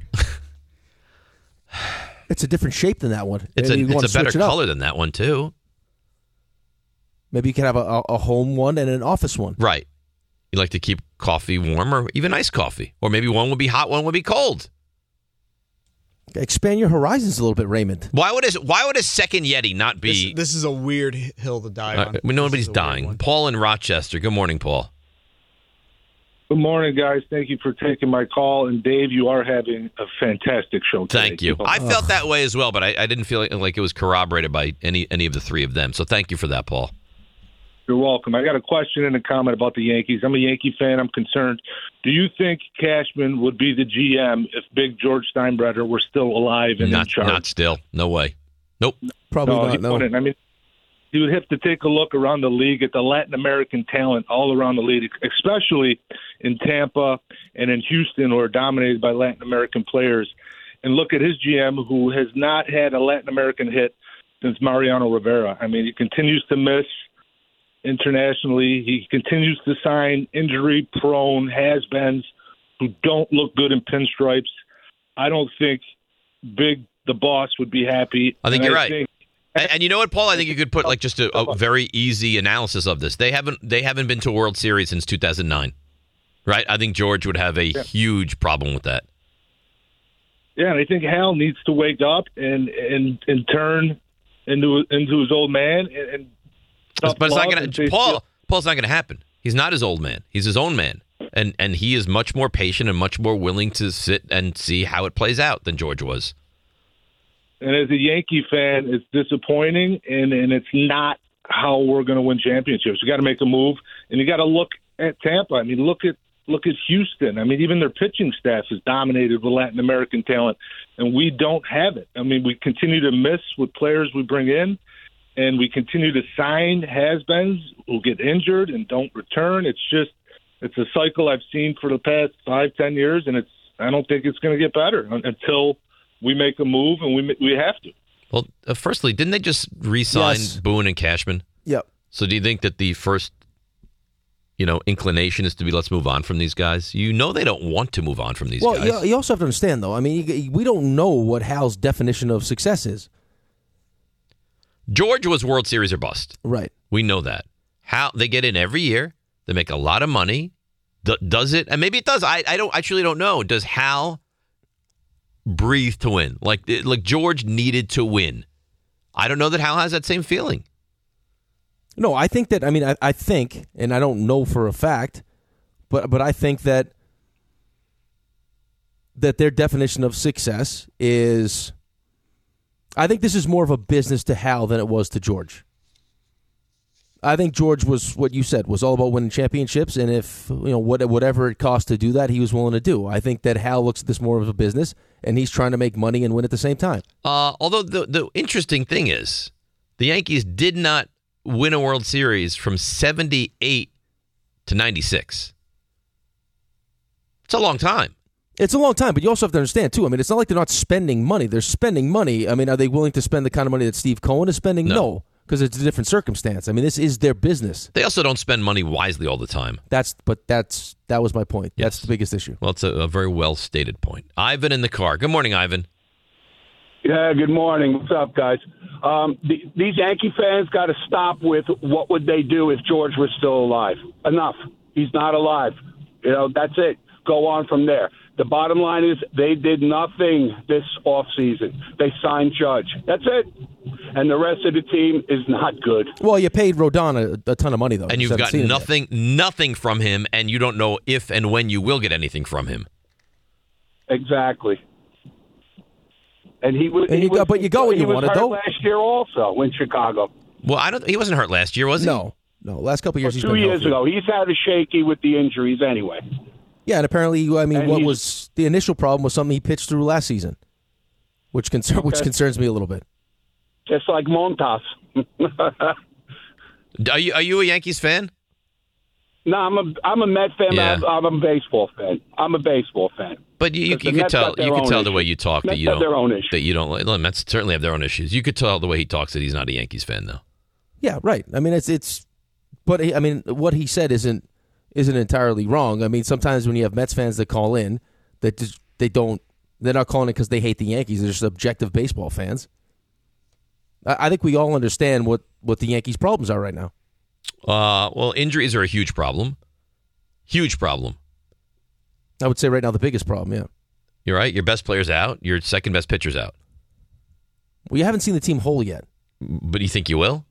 It's a different shape than that one. It's a Maybe you wanna it's a better switch it up. color than that one too. Maybe you could have a, a, a home one and an office one. Right. You like to keep coffee warm, or even iced coffee, or maybe one would be hot, one would be cold. Expand your horizons a little bit, Raymond. Why would a Why would a second Yeti not be? This, this is a weird hill to die Uh, on. I mean, nobody's dying. Paul in Rochester. Good morning, Paul. Good morning, guys. Thank you for taking my call. And Dave, you are having a fantastic show today. Thank you. Keep up- I felt that way as well, but I, I didn't feel like, like it was corroborated by any any of the three of them. So thank you for that, Paul. You're welcome. I got a question and a comment about the Yankees. I'm a Yankee fan. I'm concerned. Do you think Cashman would be the G M if Big George Steinbrenner were still alive and in Not charge? not still. No way. Nope. Probably no, not. he No. wouldn't. I mean, you would have to take a look around the league at the Latin American talent all around the league, especially in Tampa and in Houston, who are dominated by Latin American players, and look at his G M, who has not had a Latin American hit since Mariano Rivera. I mean, he continues to miss internationally. He continues to sign injury-prone has-beens who don't look good in pinstripes. I don't think Big, the boss, would be happy. I think And you're right. think- And, and you know what, Paul? I think you could put like just a, a very easy analysis of this. They haven't they haven't been to a World Series since two thousand nine, right? I think George would have a huge problem with that. Yeah, and I think Hal needs to wake up and and, and turn into into his old man and. and But it's not love going and to say, Paul. Paul's not going to happen. He's not his old man. He's his own man, and and he is much more patient and much more willing to sit and see how it plays out than George was. And as a Yankee fan, it's disappointing, and, and it's not how we're going to win championships. You got to make a move, and you got to look at Tampa. I mean, look at look at Houston. I mean, even their pitching staff is dominated with Latin American talent, and we don't have it. I mean, we continue to miss with players we bring in, and we continue to sign has-beens who get injured and don't return. It's just it's a cycle I've seen for the past five, ten years, and it's I don't think it's going to get better until we make a move, and we we have to. Well, uh, firstly, didn't they just re-sign Yes. Boone and Cashman? Yep. So do you think that the first, you know, inclination is to be let's move on from these guys? You know they don't want to move on from these well, guys. you, you also have to understand, though. I mean, you, we don't know what Hal's definition of success is. George was World Series or bust. Right. We know that. How they get in every year, they make a lot of money. D- does it? And maybe it does. I, I don't. I truly don't know. Does Hal breathe to win? Like like George needed to win. I don't know that Hal has that same feeling. No, I think that. I mean, I, I think, and I don't know for a fact, but but I think that that their definition of success is. I think this is more of a business to Hal than it was to George. I think George was what you said was all about winning championships, and if you know what, whatever it cost to do that, he was willing to do. I think that Hal looks at this more of a business, and he's trying to make money and win at the same time. Uh, although the the interesting thing is, the Yankees did not win a World Series from seventy-eight to ninety-six. It's a long time. It's a long time, but you also have to understand, too. I mean, it's not like they're not spending money. They're spending money. I mean, are they willing to spend the kind of money that Steve Cohen is spending? No, because it's a different circumstance. I mean, this is their business. They also don't spend money wisely all the time. That's, but that's that was my point. Yes. That's the biggest issue. Well, it's a, a very well-stated point. Ivan in the car. Good morning, Ivan. Yeah, good morning. What's up, guys? Um, the, these Yankee fans got to stop with what would they do if George was still alive. Enough. He's not alive. You know, that's it. Go on from there. The bottom line is they did nothing this offseason. They signed Judge. That's it. And the rest of the team is not good. Well, you paid Rodon a, a ton of money, though. And you've got nothing nothing from him, and you don't know if and when you will get anything from him. Exactly. And he was. And he you go, was, but you go when he you was want it, hurt though. last year also in Chicago. Well, I don't. He wasn't hurt last year, was he? No, no. Last couple of years, Well, he's two been years healthy. ago, he's had a shaky with the injuries anyway. Yeah, and apparently, I mean, And what he's- was the initial problem was something he pitched through last season, which concern which Okay. concerns me a little bit. Just like Montas. Are you are you a Yankees fan? No, I'm a I'm a Met fan. Yeah. But I'm, I'm a baseball fan. I'm a baseball fan. But you, you, Because the you could Mets tell got their you could own tell the issues. way you talk that Mets you have don't their own issues. that you don't. Well, Mets certainly have their own issues. You could tell the way he talks that he's not a Yankees fan, though. Yeah, right. I mean, it's it's, but I mean, what he said isn't isn't entirely wrong. I mean, sometimes when you have Mets fans that call in, that just, they don't, they're not calling it because they hate the Yankees. They're just objective baseball fans. I, I think we all understand what what the Yankees' problems are right now. Uh, well, injuries are a huge problem. Huge problem. I would say right now the biggest problem. Yeah, You're right. Your best player's out. Your second best pitcher's out. well, you haven't seen the team whole yet. But you think you will?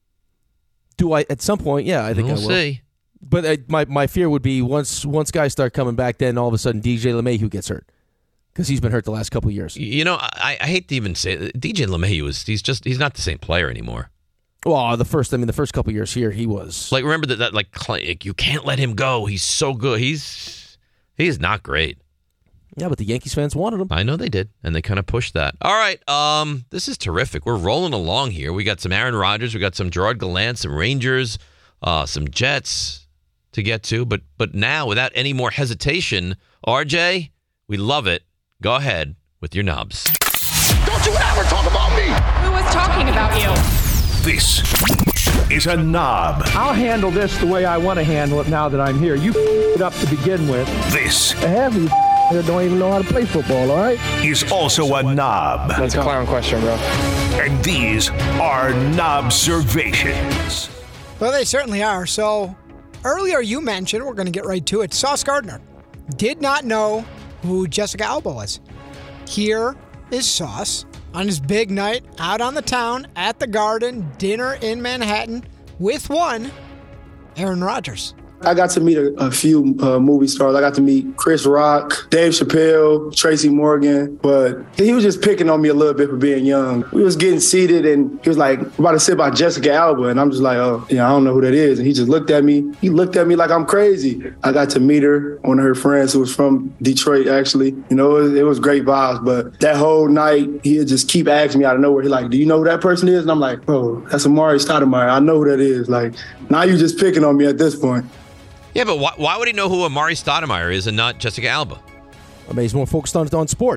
Do I at some point? Yeah, I think We'll I will. see. But I, my my fear would be once once guys start coming back, then all of a sudden D J LeMahieu gets hurt because he's been hurt the last couple of years. You know, I, I hate to even say it. D J LeMahieu is he's just he's not the same player anymore. Well, the first I mean the first couple of years here he was Like remember that, that like Clay- you can't let him go. He's so good. He's he's not great. Yeah, but the Yankees fans wanted him. I know they did, and they kind of pushed that. All right, um, this is terrific. We're rolling along here. We got some Aaron Rodgers, we got some Gerard Gallant, some Rangers, uh, some Jets to get to. But but now, without any more hesitation, R J, we love it. Go ahead with your knobs. Don't you ever talk about me! Who was talking about you? This is a knob. I'll handle this the way I want to handle it now that I'm here. You f***ed it up to begin with. This Half of you here don't even know how to play football, all right? is also a knob. That's a clown question, bro. And these are Knobservations. Well, they certainly are. So earlier you mentioned, we're going to get right to it, Sauce Gardner did not know who Jessica Alba was. Here is Sauce on his big night out on the town at the Garden, dinner in Manhattan with one, Aaron Rodgers. I got to meet a, a few uh, movie stars. I got to meet Chris Rock, Dave Chappelle, Tracy Morgan, but he was just picking on me a little bit for being young. We was getting seated and he was like, "I'm about to say about Jessica Alba," and I'm just like, "Oh, yeah, I don't know who that is." And he just looked at me. He looked at me like I'm crazy. I got to meet her, one of her friends who was from Detroit, actually. You know, it was, it was great vibes, but that whole night, he'd just keep asking me out of nowhere. He like, "Do you know who that person is?" And I'm like, "Bro, that's Amari Stoudemire. I know who that is." Like, now you just picking on me at this point. Yeah, but why, why would he know who Amari Stoudemire is and not Jessica Alba? I mean, he's more focused on on sports.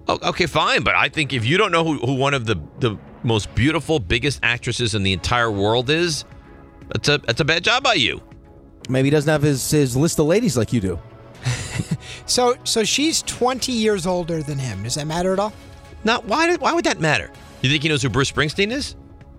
Oh, okay, fine. But I think if you don't know who, who one of the, the most beautiful, biggest actresses in the entire world is, that's a that's a bad job by you. Maybe he doesn't have his, his list of ladies like you do. So so she's twenty years older than him. Does that matter at all? No, why, did, why would that matter? You think he knows who Bruce Springsteen is?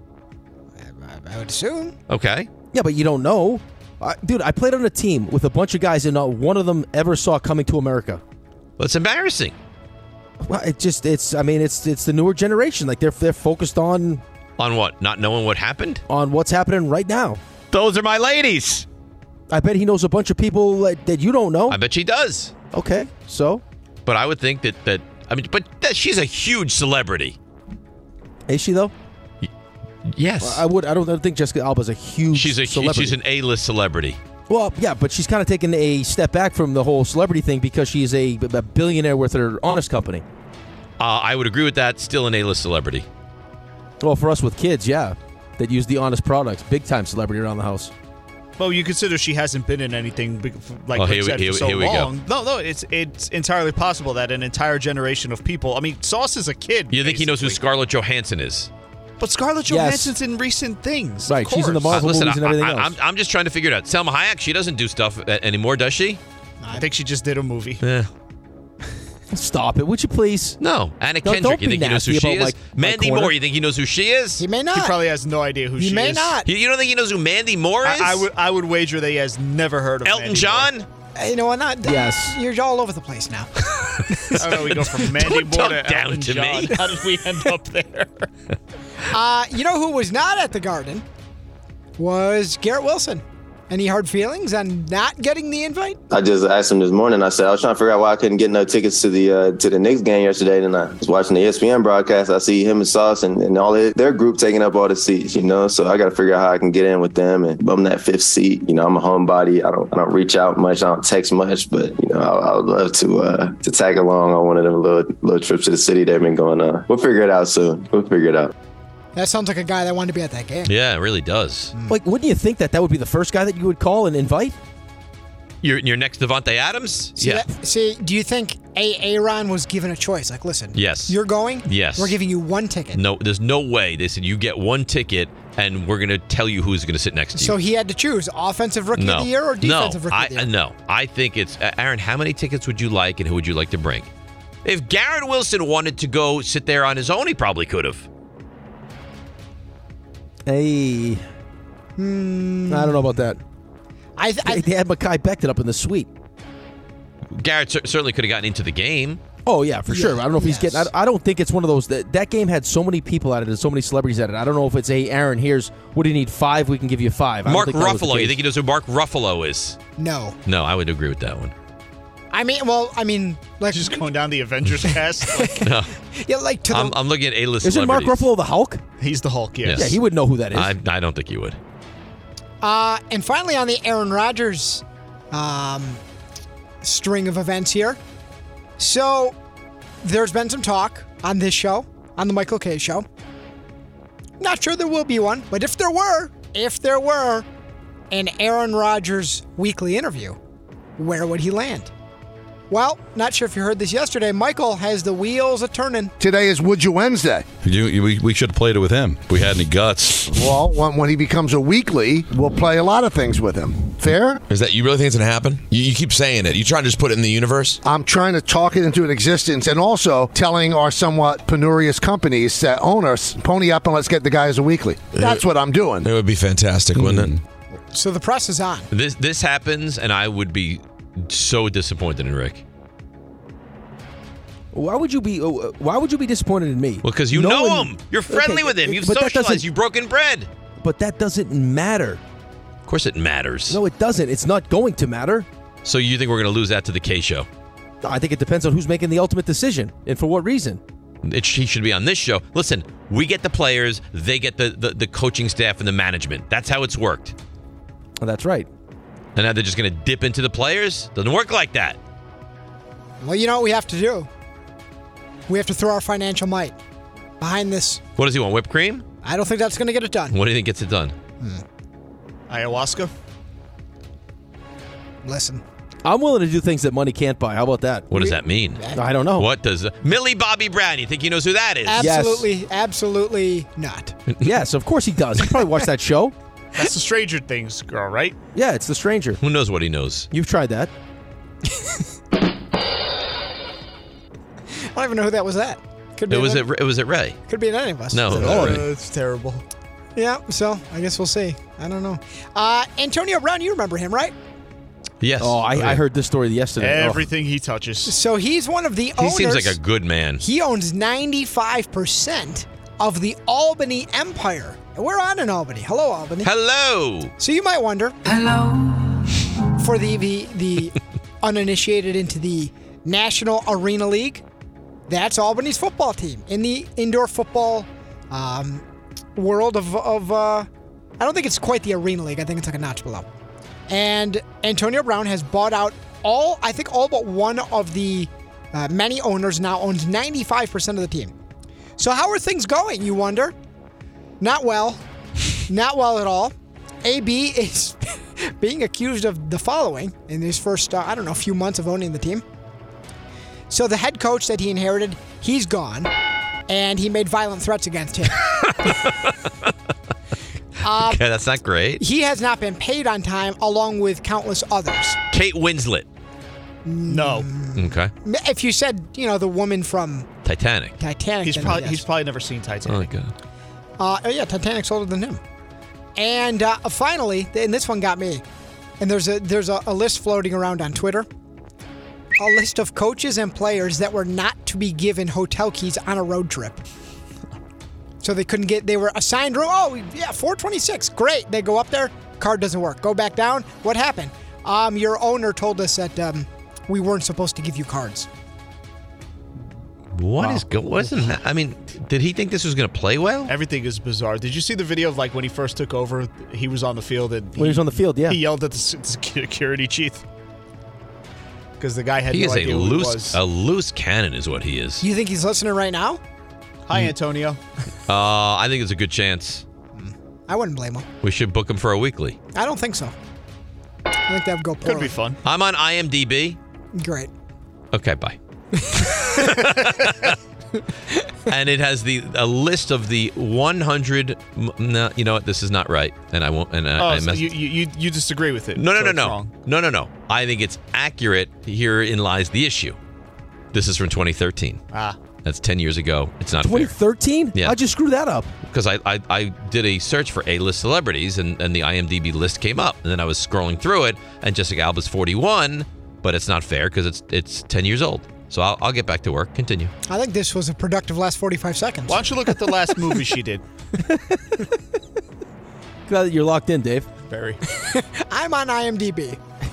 I, I would assume. Okay. Yeah, but you don't know. Uh, dude, I played on a team with a bunch of guys and not one of them ever saw Coming to America. Well, it's embarrassing. Well, it just, it's, I mean, it's it's the newer generation. Like, they're they're focused on... On what? Not knowing what happened? On what's happening right now. Those are my ladies. I bet he knows a bunch of people that, that you don't know. I bet she does. Okay, so? But I would think that, that I mean, but that she's a huge celebrity. Is she, though? Yes. I would. I don't think Jessica Alba's a huge She's a celebrity. she's an A-list celebrity. Well, yeah, but she's kind of taken a step back from the whole celebrity thing because she's a, a billionaire with her honest company. Uh, I would agree with that. Still an A-list celebrity. Well, for us with kids, yeah, that use the honest products, big time celebrity around the house. Well, you consider she hasn't been in anything big- like Oh, Rick here we- said here for we- so here we go. long. No, no, it's it's entirely possible that an entire generation of people. I mean, Sauce is a kid. You think he knows who basically. Scarlett Johansson is? But Scarlett Yes. Johansson's in recent things. Right, of she's in the course. Marvel Uh, listen, movies and I, everything I, else. I'm, I'm just trying to figure it out. Selma Hayek, she doesn't do stuff a- anymore, does she? I think she just did a movie. Yeah. Stop it, would you please? No. Anna No, Kendrick, don't you be think he knows who nasty she about is? my- my Mandy corner. Moore, you think he knows who she is? He may He not. probably has no idea who He she may is. not. You, you don't think he knows who Mandy Moore is? I, I would I would wager that he has never heard of Elton Mandy John? Moore. You know what? Not. Yes. You're all over the place now. I don't know. We go from Mandy Don't Moore talk to down Elton to John. me. How did we end up there? Uh, you know who was not at the Garden? Was Garrett Wilson. Any hard feelings on not getting the invite? I just asked him this morning. I said I was trying to figure out why I couldn't get no tickets to the uh, to the Knicks game yesterday. And I was watching the E S P N broadcast. I see him and Sauce and, and all their, their group taking up all the seats. You know, so I got to figure out how I can get in with them and bum that fifth seat. You know, I'm a homebody. I don't I don't reach out much. I don't text much, but you know, I, I would love to uh, to tag along on one of them little little trips to the city they've been going on. We'll figure it out soon. We'll figure it out. That sounds like a guy that wanted to be at that game. Yeah, it really does. Like, wouldn't you think that that would be the first guy that you would call and invite? You're, you're next Devontae Adams? See, yeah. that- see, do you think A. Aaron was given a choice? Like, listen, Yes. you're going. Yes. We're giving you one ticket. No, there's no way. They said you get one ticket, and we're going to tell you who's going to sit next to you. So he had to choose offensive rookie no. of the year or defensive no, rookie I, of the year. uh, no, I think it's uh, Aaron. How many tickets would you like, and who would you like to bring? If Garrett Wilson wanted to go sit there on his own, he probably could have. Hey, Hmm. I don't know about that. I, th- I They, they had Mekhi Becton up in the suite. Garrett cer- certainly could have gotten into the game. Oh yeah, for sure. Yeah, I don't know if he's yes. getting. I, I don't think it's one of those. That, that game had so many people at it and so many celebrities at it. I don't know if it's hey Aaron. Here's what do you need? Five. We can give you five. I don't Mark think that was the Ruffalo. You case. think he knows who Mark Ruffalo is? no. No, I would agree with that one. I mean, well, I mean, like Just going down the Avengers cast. Like, No, yeah, like to the. I'm, I'm looking at A-list Isn't Mark celebrities. Ruffalo the Hulk? he's the Hulk. Yes. Yes. Yeah, he would know who that is. I, I don't think you would. Uh, and finally, on the Aaron Rodgers um, string of events here. So, there's been some talk on this show, on the Michael Kay show. Not sure there will be one, but if there were, if there were an Aaron Rodgers weekly interview, where would he land? Well, not sure if you heard this yesterday. Michael has the wheels a turning. Today is Would You Wednesday. You, you- we, we should have played it with him if we had any guts. Well, when, when he becomes a weekly, we'll play a lot of things with him. Fair? Is that you really think it's going to happen? You, you keep saying it. You trying to just put it in the universe? I'm trying to talk it into an existence and also telling our somewhat penurious companies that own us, pony up and let's get the guy as a weekly. That's what I'm doing. It would be fantastic, wouldn't it? So the press is on. This this happens, and I would be so disappointed in Rick. Why would you be? uh, Why would you be disappointed in me? Well, because you No know one- him. You're friendly Okay, with him. You've but that socialized. doesn't- You've broken bread. But that doesn't matter. Of course, it matters. No, it doesn't. It's not going to matter. So you think we're going to lose that to the K show? I think it depends on who's making the ultimate decision and for what reason. It, he should be on this show. Listen, we get the players. They get the, the, the coaching staff and the management. That's how it's worked. Oh, that's right. And now they're just going to dip into the players? Doesn't work like that. Well, you know what we have to do? We have to throw our financial might behind this. What does he want, whipped cream? I don't think that's going to get it done. What do you think gets it done? Ayahuasca. Listen, I'm willing to do things that money can't buy. How about that? What does that mean? I don't know. What does uh, Millie Bobby Brown? You think he knows who that is? Absolutely, absolutely not. Yes, of course he does. He probably watched that show. That's the Stranger Things girl, right? Yeah, it's The Stranger. Who knows what he knows? You've tried that. I don't even know who that was. That could be. It was an- it. It was it Ray. Could be any of us. No, Oh, not Ray. it's terrible. Yeah. So I guess we'll see. I don't know. Uh, Antonio Brown, you remember him, right? Yes. Oh, I, I heard this story yesterday. Oh. Everything he touches. So he's one of the He owners. seems like a good man. He owns ninety-five percent of the Albany Empire. And we're on in Albany. Hello, Albany. Hello. So you might wonder. Hello. For the the, the uninitiated into the National Arena League, that's Albany's football team in the indoor football um, world of of. Uh, I don't think it's quite the Arena League. I think it's like a notch below. And Antonio Brown has bought out all. I think all but one of the uh, many owners now owns ninety-five percent of the team. So how are things going? You wonder. Not well. Not well at all. A B is being accused of the following in his first, uh, I don't know, few months of owning the team. So the head coach that he inherited, he's gone, and he made violent threats against him. um, Okay, that's not great. he has not been paid on time, along with countless others. Kate Winslet. No. Okay. If you said, you know, the woman from Titanic. Titanic, He's then probably yes. he's probably never seen Titanic. Oh, God. Uh, oh yeah, Titanic's older than him. And uh, finally, and this one got me. And there's a there's a, a list floating around on Twitter. A list of coaches and players that were not to be given hotel keys on a road trip. So they couldn't get. They were assigned room. Oh yeah, four twenty-six. Great. They go up there. Card doesn't work. Go back down. What happened? Um, your owner told us that um, we weren't supposed to give you cards. What is go? Wasn't that? I mean, did he think this was going to play well? Everything is bizarre. Did you see the video of like when he first took over? He was on the field and When he was on the field, yeah. he yelled at the s- security chief because the guy had He no is a idea who he loose, was. a loose cannon, is what he is. You think he's listening right now? Hi, Antonio. Uh, I think it's a good chance. I wouldn't blame him. We should book him for a weekly. I don't think so. I think that would go poorly. Could be fun. I'm on I M D B. Great. Okay, bye. And it has the a list of the one hundred. No, you know what? This is not right, and I won't. And I, Oh, I so messed. you, you you disagree with it? no, no, so no, it's no, wrong. no, no, no. I think it's accurate. Herein lies the issue. This is from twenty thirteen. Ah, That's ten years ago. It's not twenty fair. thirteen? Yeah. How'd you screw that up? Because I, I, I did a search for A-list celebrities, and, and the I M D B list came up. And then I was scrolling through it, and Jessica Alba's forty-one, but it's not fair because it's it's ten years old. So I'll, I'll get back to work. Continue. I think this was a productive last forty-five seconds. why don't you look at the last movie she did? Glad that you're locked in, Dave. Very. I'm on I M D B.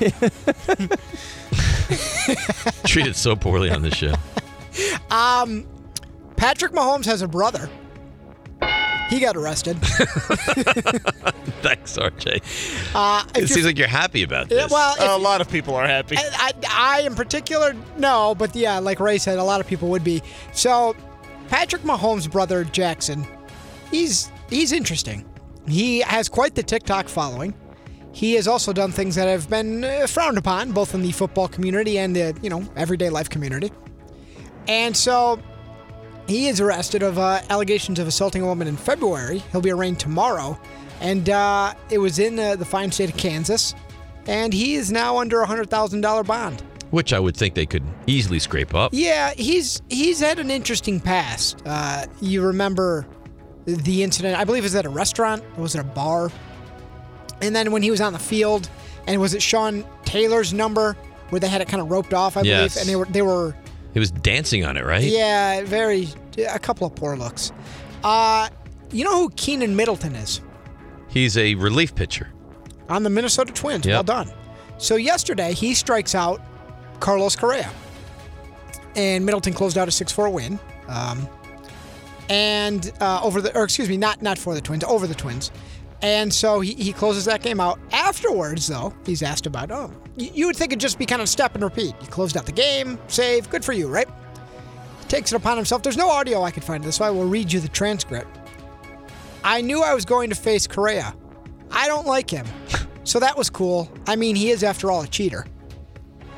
Treated so poorly on this show. Um, Patrick Mahomes has a brother. He got arrested. Thanks, R J. Uh, if It you're- seems like you're happy about Yeah, this. well, if- a lot of people are happy. I, I, I in particular, no, but yeah, like Ray said, a lot of people would be. So, Patrick Mahomes' brother Jackson, he's he's interesting. He has quite the TikTok following. He has also done things that have been uh, frowned upon, both in the football community and the you know everyday life community. And so, he is arrested of uh, allegations of assaulting a woman in February. He'll be arraigned tomorrow, and uh, it was in uh, the fine state of Kansas. And he is now under a hundred thousand dollar bond. Which I would think they could easily scrape up. Yeah, he's he's had an interesting past. Uh, you remember the incident? I believe it was at a restaurant. Or was it a bar? And then when he was on the field, and was it Sean Taylor's number where they had it kind of roped off? I Yes. believe, and they were they were He was dancing on it, right? yeah, very a couple of poor looks. Uh, you know who Keenan Middleton is? He's a relief pitcher. On the Minnesota Twins. Yep. Well done. So yesterday, he strikes out Carlos Correa. And Middleton closed out a six four win. Um, and uh, over the, or excuse me, not not for the Twins, over the Twins. And so he, he closes that game out. Afterwards, though, he's asked about, oh, you, you would think it'd just be kind of step and repeat. You closed out the game, save, good for you, right? He takes it upon himself. There's no audio I could find of this, so I will read you the transcript. I knew I was going to face Correa. I don't like him. So that was cool. I mean, he is, after all, a cheater.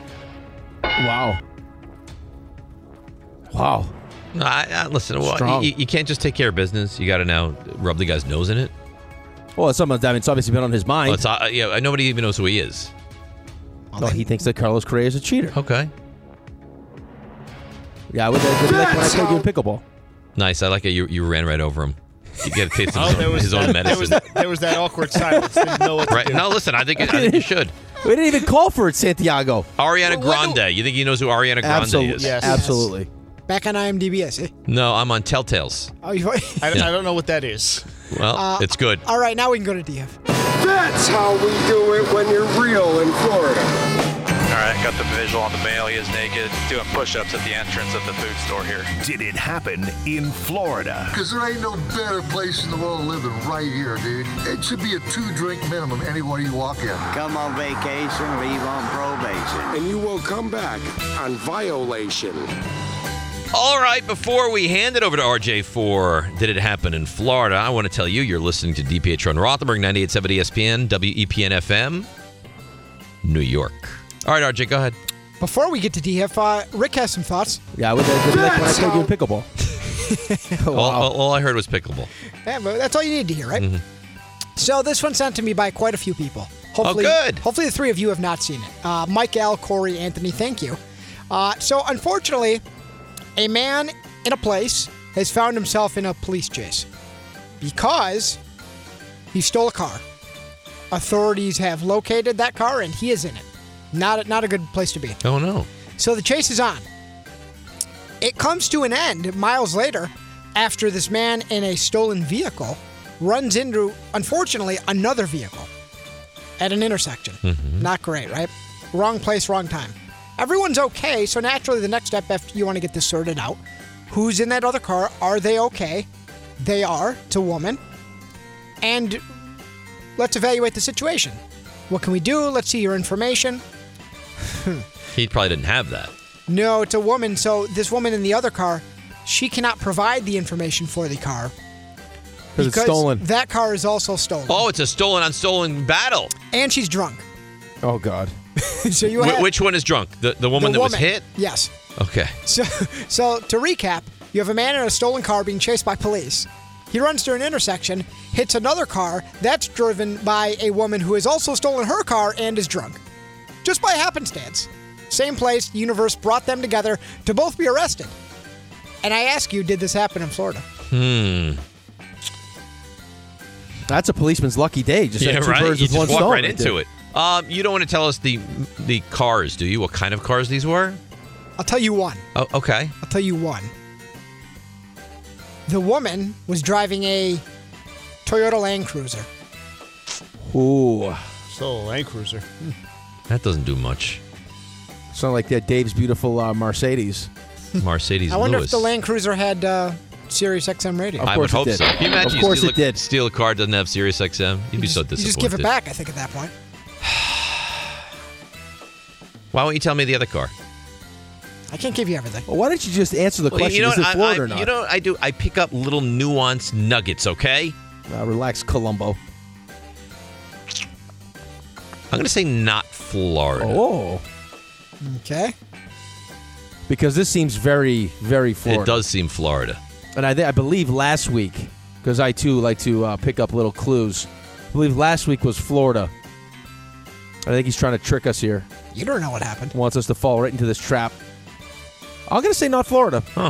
Wow. Wow. No, I, I, listen, well, Strong. you, you can't just take care of business. You got to now rub the guy's nose in it. Well, it's something. I mean, it's obviously been on his mind. Well, it's, uh, yeah, nobody even knows who he is. No, he thinks that Carlos Correa is a cheater. Okay. Yeah, I would that'd be like when I played you in pickleball. Nice. I like it. You, you ran right over him. You get a taste of Oh, his, there own, was his own that, medicine. There was, there was that awkward silence. Didn't know what to Right. do. No, listen, I think, I think you should. We didn't even call for it, Santiago. Ariana Grande. You think he knows who Ariana Grande Absolutely. is? Yes. Absolutely. Back on IMDb, I see. No, I'm on Telltales. Oh, you, I, Yeah. I don't know what that is. Well, Uh, it's good. All right, now we can go to D F. That's how we do it when you're real in Florida. All right, got the visual on the male. He is naked, doing push-ups at the entrance of the food store here. Did it happen in Florida? Because there ain't no better place in the world to live than right here, dude. It should be a two-drink minimum anywhere you walk in. Come on vacation, leave on probation. And you will come back on violation. All right, before we hand it over to R J for Did It Happen in Florida, I want to tell you you're listening to DiPietro and Rothenberg, ninety-eight point seven E S P N, W E P N F M, New York. All right, R J, go ahead. Before we get to D F, uh, Rick has some thoughts. Yeah, I would that'd be like when I played you in pickleball. all, all, all I heard was pickleball. Yeah, but that's all you need to hear, right? Mhm. So this one sent to me by quite a few people. Hopefully, Oh, good. Hopefully the three of you have not seen it. Uh, Mike, Al, Corey, Anthony, thank you. Uh, so unfortunately, a man in a place has found himself in a police chase because he stole a car. Authorities have located that car and he is in it. Not a, not a good place to be. Oh, no. So the chase is on. It comes to an end miles later after this man in a stolen vehicle runs into, unfortunately, another vehicle at an intersection. Mhm. Not great, right? Wrong place, wrong time. Everyone's okay, so naturally the next step after you want to get this sorted out, who's in that other car? Are they okay? They are. It's a woman. And let's evaluate the situation. What can we do? Let's see your information. He probably didn't have that. No, it's a woman. So this woman in the other car, she cannot provide the information for the car. Because it's stolen. That car is also stolen. Oh, it's a stolen on stolen battle. And she's drunk. Oh, God. So you Wh- have, which one is drunk? The the woman the that was woman. hit? Yes. Okay. So, so to recap, you have a man in a stolen car being chased by police. He runs through an intersection, hits another car that's driven by a woman who has also stolen her car and is drunk. Just by happenstance. Same place, the universe brought them together to both be arrested. And I ask you, did this happen in Florida? Hmm. That's a policeman's lucky day. Just Yeah, had two right. birds You with just one walk stone. right right into there. it. Um, you don't want to tell us the the cars, do you? What kind of cars these were? I'll tell you one. Oh, okay. I'll tell you one. The woman was driving a Toyota Land Cruiser. Ooh. So, Land Cruiser. That doesn't do much. Sound like that Dave's beautiful uh, Mercedes. Mercedes I wonder Lewis. if the Land Cruiser had uh, Sirius X M radio. I would hope so. Can you imagine Of course you it steal, a, did. steal a car that doesn't have Sirius X M? You'd be so You disappointed. just give it back, I think, at that point. Why won't you tell me the other car? I can't give you everything. Well, why don't you just answer the Well, question? you know Is what? it Florida I, or I, not? you know what I do? I pick up little nuanced nuggets, okay? Uh, relax, Columbo. I'm going to say not Florida. Oh. Okay. Because this seems very, very Florida. It does seem Florida. And I, th- I believe last week, because I too like to uh, pick up little clues, I believe last week was Florida. I think he's trying to trick us here. You don't know what happened. Wants us to fall right into this trap. I'm going to say not Florida. Huh.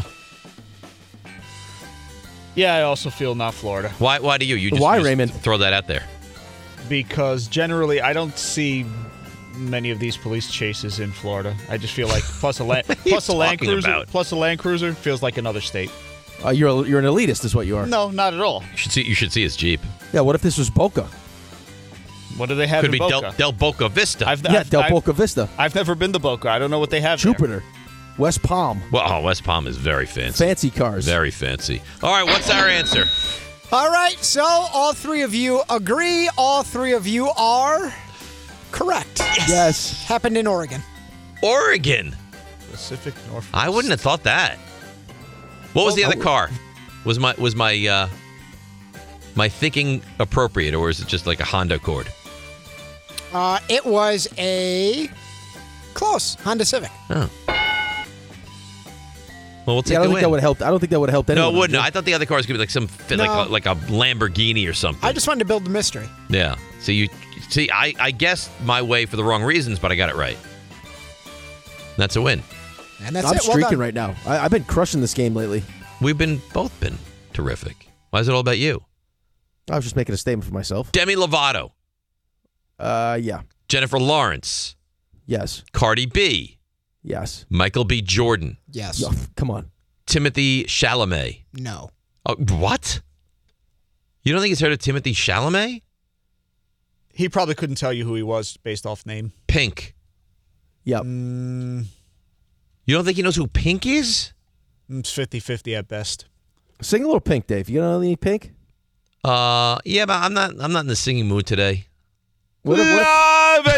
Yeah, I also feel not Florida. Why Why do you? You just, Why, you just Raymond? throw that out there. Because generally, I don't see many of these police chases in Florida. I just feel like plus a land, What are you plus a Land talking Cruiser, about? plus a Land Cruiser feels like another state. Uh, you're a, you're an elitist, is what you are. No, not at all. You should see. You should see his Jeep. Yeah. What if this was Boca? What do they have Could in be Boca? Del, Del Boca Vista. I've, Yeah, I've, Del I've- Boca Vista, I've never been to Boca. I don't know what they have there. Jupiter, West Palm, well, oh, West Palm is very fancy. fancy cars. Very fancy. All right, what's our answer? All right, so all three of you agree. All three of you are correct. Yes. Happened in Oregon. Oregon. Pacific Northwest. I wouldn't have thought that. What was the other car? Was my was my uh, my thinking appropriate, or is it just like a Honda Accord? Uh, it was a Close. Honda Civic. Oh. Well, we'll take Yeah, I don't a think win. that would help. I don't think that would have helped anyone. No, it wouldn't. Andre. I thought the other cars could be like some fit, No. like a, like a Lamborghini or something. I just wanted to build the mystery. Yeah. So you see, I, I guessed my way for the wrong reasons, but I got it right. That's a win. And that's I'm it. Well streaking done. right now. I, I've been crushing this game lately. We've been both been terrific. Why is it all about you? I was just making a statement for myself. Demi Lovato, Uh, yeah. Jennifer Lawrence, Yes. Cardi B, Yes. Michael B. Jordan, Yes. Yo, come on. Timothy Chalamet. No. Oh, what? You don't think he's heard of Timothy Chalamet? He probably couldn't tell you who he was based off name. Pink. Yep. Mm, You don't think he knows who Pink is? it's fifty-fifty at best. Sing a little Pink, Dave. You know any Pink? Uh, yeah, but I'm not. I'm not in the singing mood today. What if, what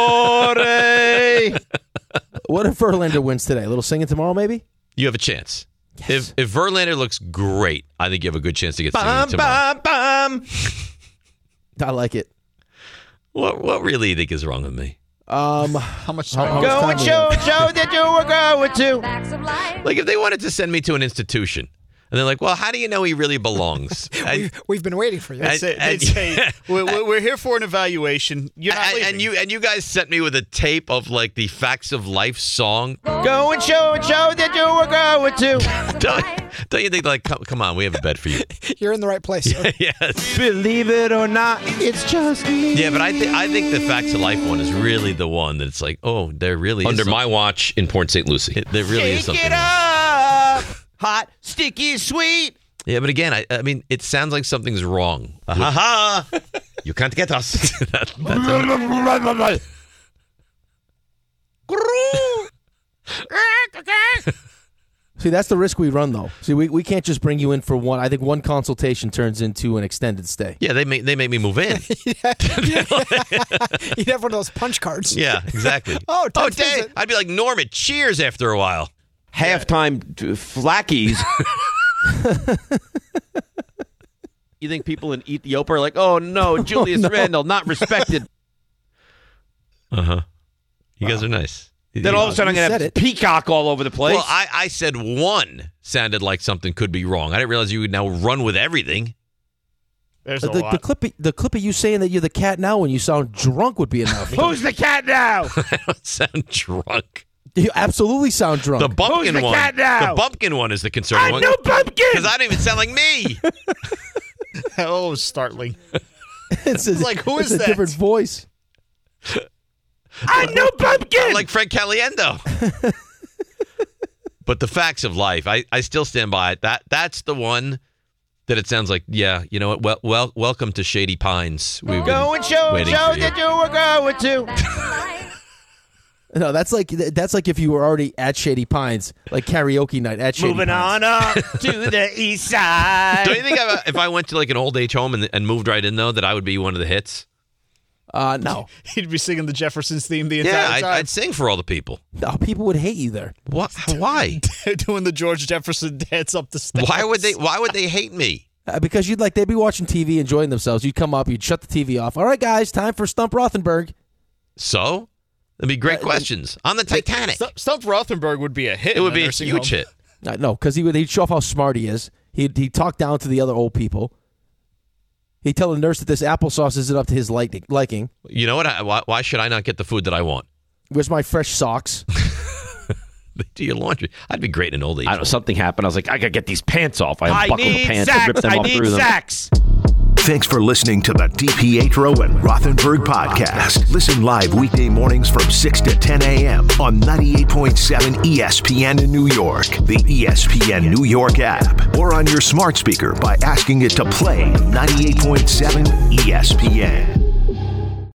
if, what if Verlander wins today? A little singing tomorrow, maybe? You have a chance. If if Verlander looks great, I think you have a good chance to get singing tomorrow. Bum, bum. I like it. What what really do you think is wrong with me? Um, How much how- time? how much Go time and do we show, have? show that you were going to. Like if they wanted to send me to an institution, and they're like, "Well, how do you know he really belongs?" And, We've, we've been waiting for you. That's it. and- They'd say, we're, we're we're here for an evaluation. You're not and, leaving. and you and you guys sent me with a tape of like the Facts of Life song. Go and show and show that you were going to. Don't, don't you think like, come, come on, we have a bed for you? You're in the right place. Sir. Yes. Believe it or not, it's just me. Yeah, but I think I think the Facts of Life one is really the one that's like, oh, there really Under is my watch in Port Saint Lucie. It, there really is Shake something. it up. Hot, sticky, sweet. Yeah, but again, I, I mean, it sounds like something's wrong. Ha ha! You can't get us. That- that's See, that's the risk we run, though. See, we, we can't just bring you in for one. I think one consultation turns into an extended stay. yeah, they make they make me move in. You'd have one of those punch cards. Yeah, exactly. Oh, oh, tenth Dave, visit. I'd be like Norma. Cheers after a while. Halftime to flackies. You think people in Ethiopia are like, oh no, Julius no. Randle, not respected. Uh huh. You guys are nice. Then all of a sudden I'm You going to said have it. peacock all over the place. Well, I, I said one sounded like something could be wrong. I didn't realize you would now run with everything. There's The, a the, lot. the clip, of- the clip of you saying that you're the cat now when you sound drunk would be enough. Who's the cat now? I don't sound drunk. You absolutely sound drunk. The bumpkin the one. cat now? The bumpkin one is the concerning I'm one. no pumpkin. Because I don't even sound like me. Oh, it was startling. it's a, like, who it's is a that? different voice. I'm no pumpkin. I'm like Fred Caliendo. But the Facts of Life, I, I still stand by it. That that's the one that it sounds like, yeah, you know what? Well, well welcome to Shady Pines. We've Go and show and waiting show for you. that you were going to. No, that's like that's like if you were already at Shady Pines, like karaoke night at Shady Moving Pines. on up to the east side. Don't you think if I- if I went to like an old age home and, and moved right in though, that I would be one of the hits? Uh, no, He'd be singing the Jeffersons theme the entire Yeah, I'd, time. I'd sing for all the people. no, people would hate you there. What? Why? Doing the George Jefferson dance up the steps. Why would they? Why would they hate me? Uh, because you'd like they'd be watching T V, enjoying themselves. You'd come up, you'd shut the T V off. All right, guys, time for Stump Rothenberg. So, that'd be great Uh, questions on the Titanic. Stump, Stump Rothenberg would be a hit. It in would the be a nursing huge home. hit. Uh, no, because he would he'd show off how smart he is. He'd he'd talk down to the other old people. He'd tell the nurse that this applesauce isn't up to his liking. liking. You know what? I, why, why should I not get the food that I want? Where's my fresh socks? They do your laundry. I'd be great in an old age. I don't know, something happened. I was like, I gotta get these pants off. I I unbuckled the need pants. I ripped sacks. them I off need through them. sacks. Thanks for listening to the DiPietro and Rothenberg podcast. Listen live weekday mornings from six to ten a.m. on ninety-eight point seven E S P N in New York, the E S P N New York app, or on your smart speaker by asking it to play ninety-eight point seven E S P N.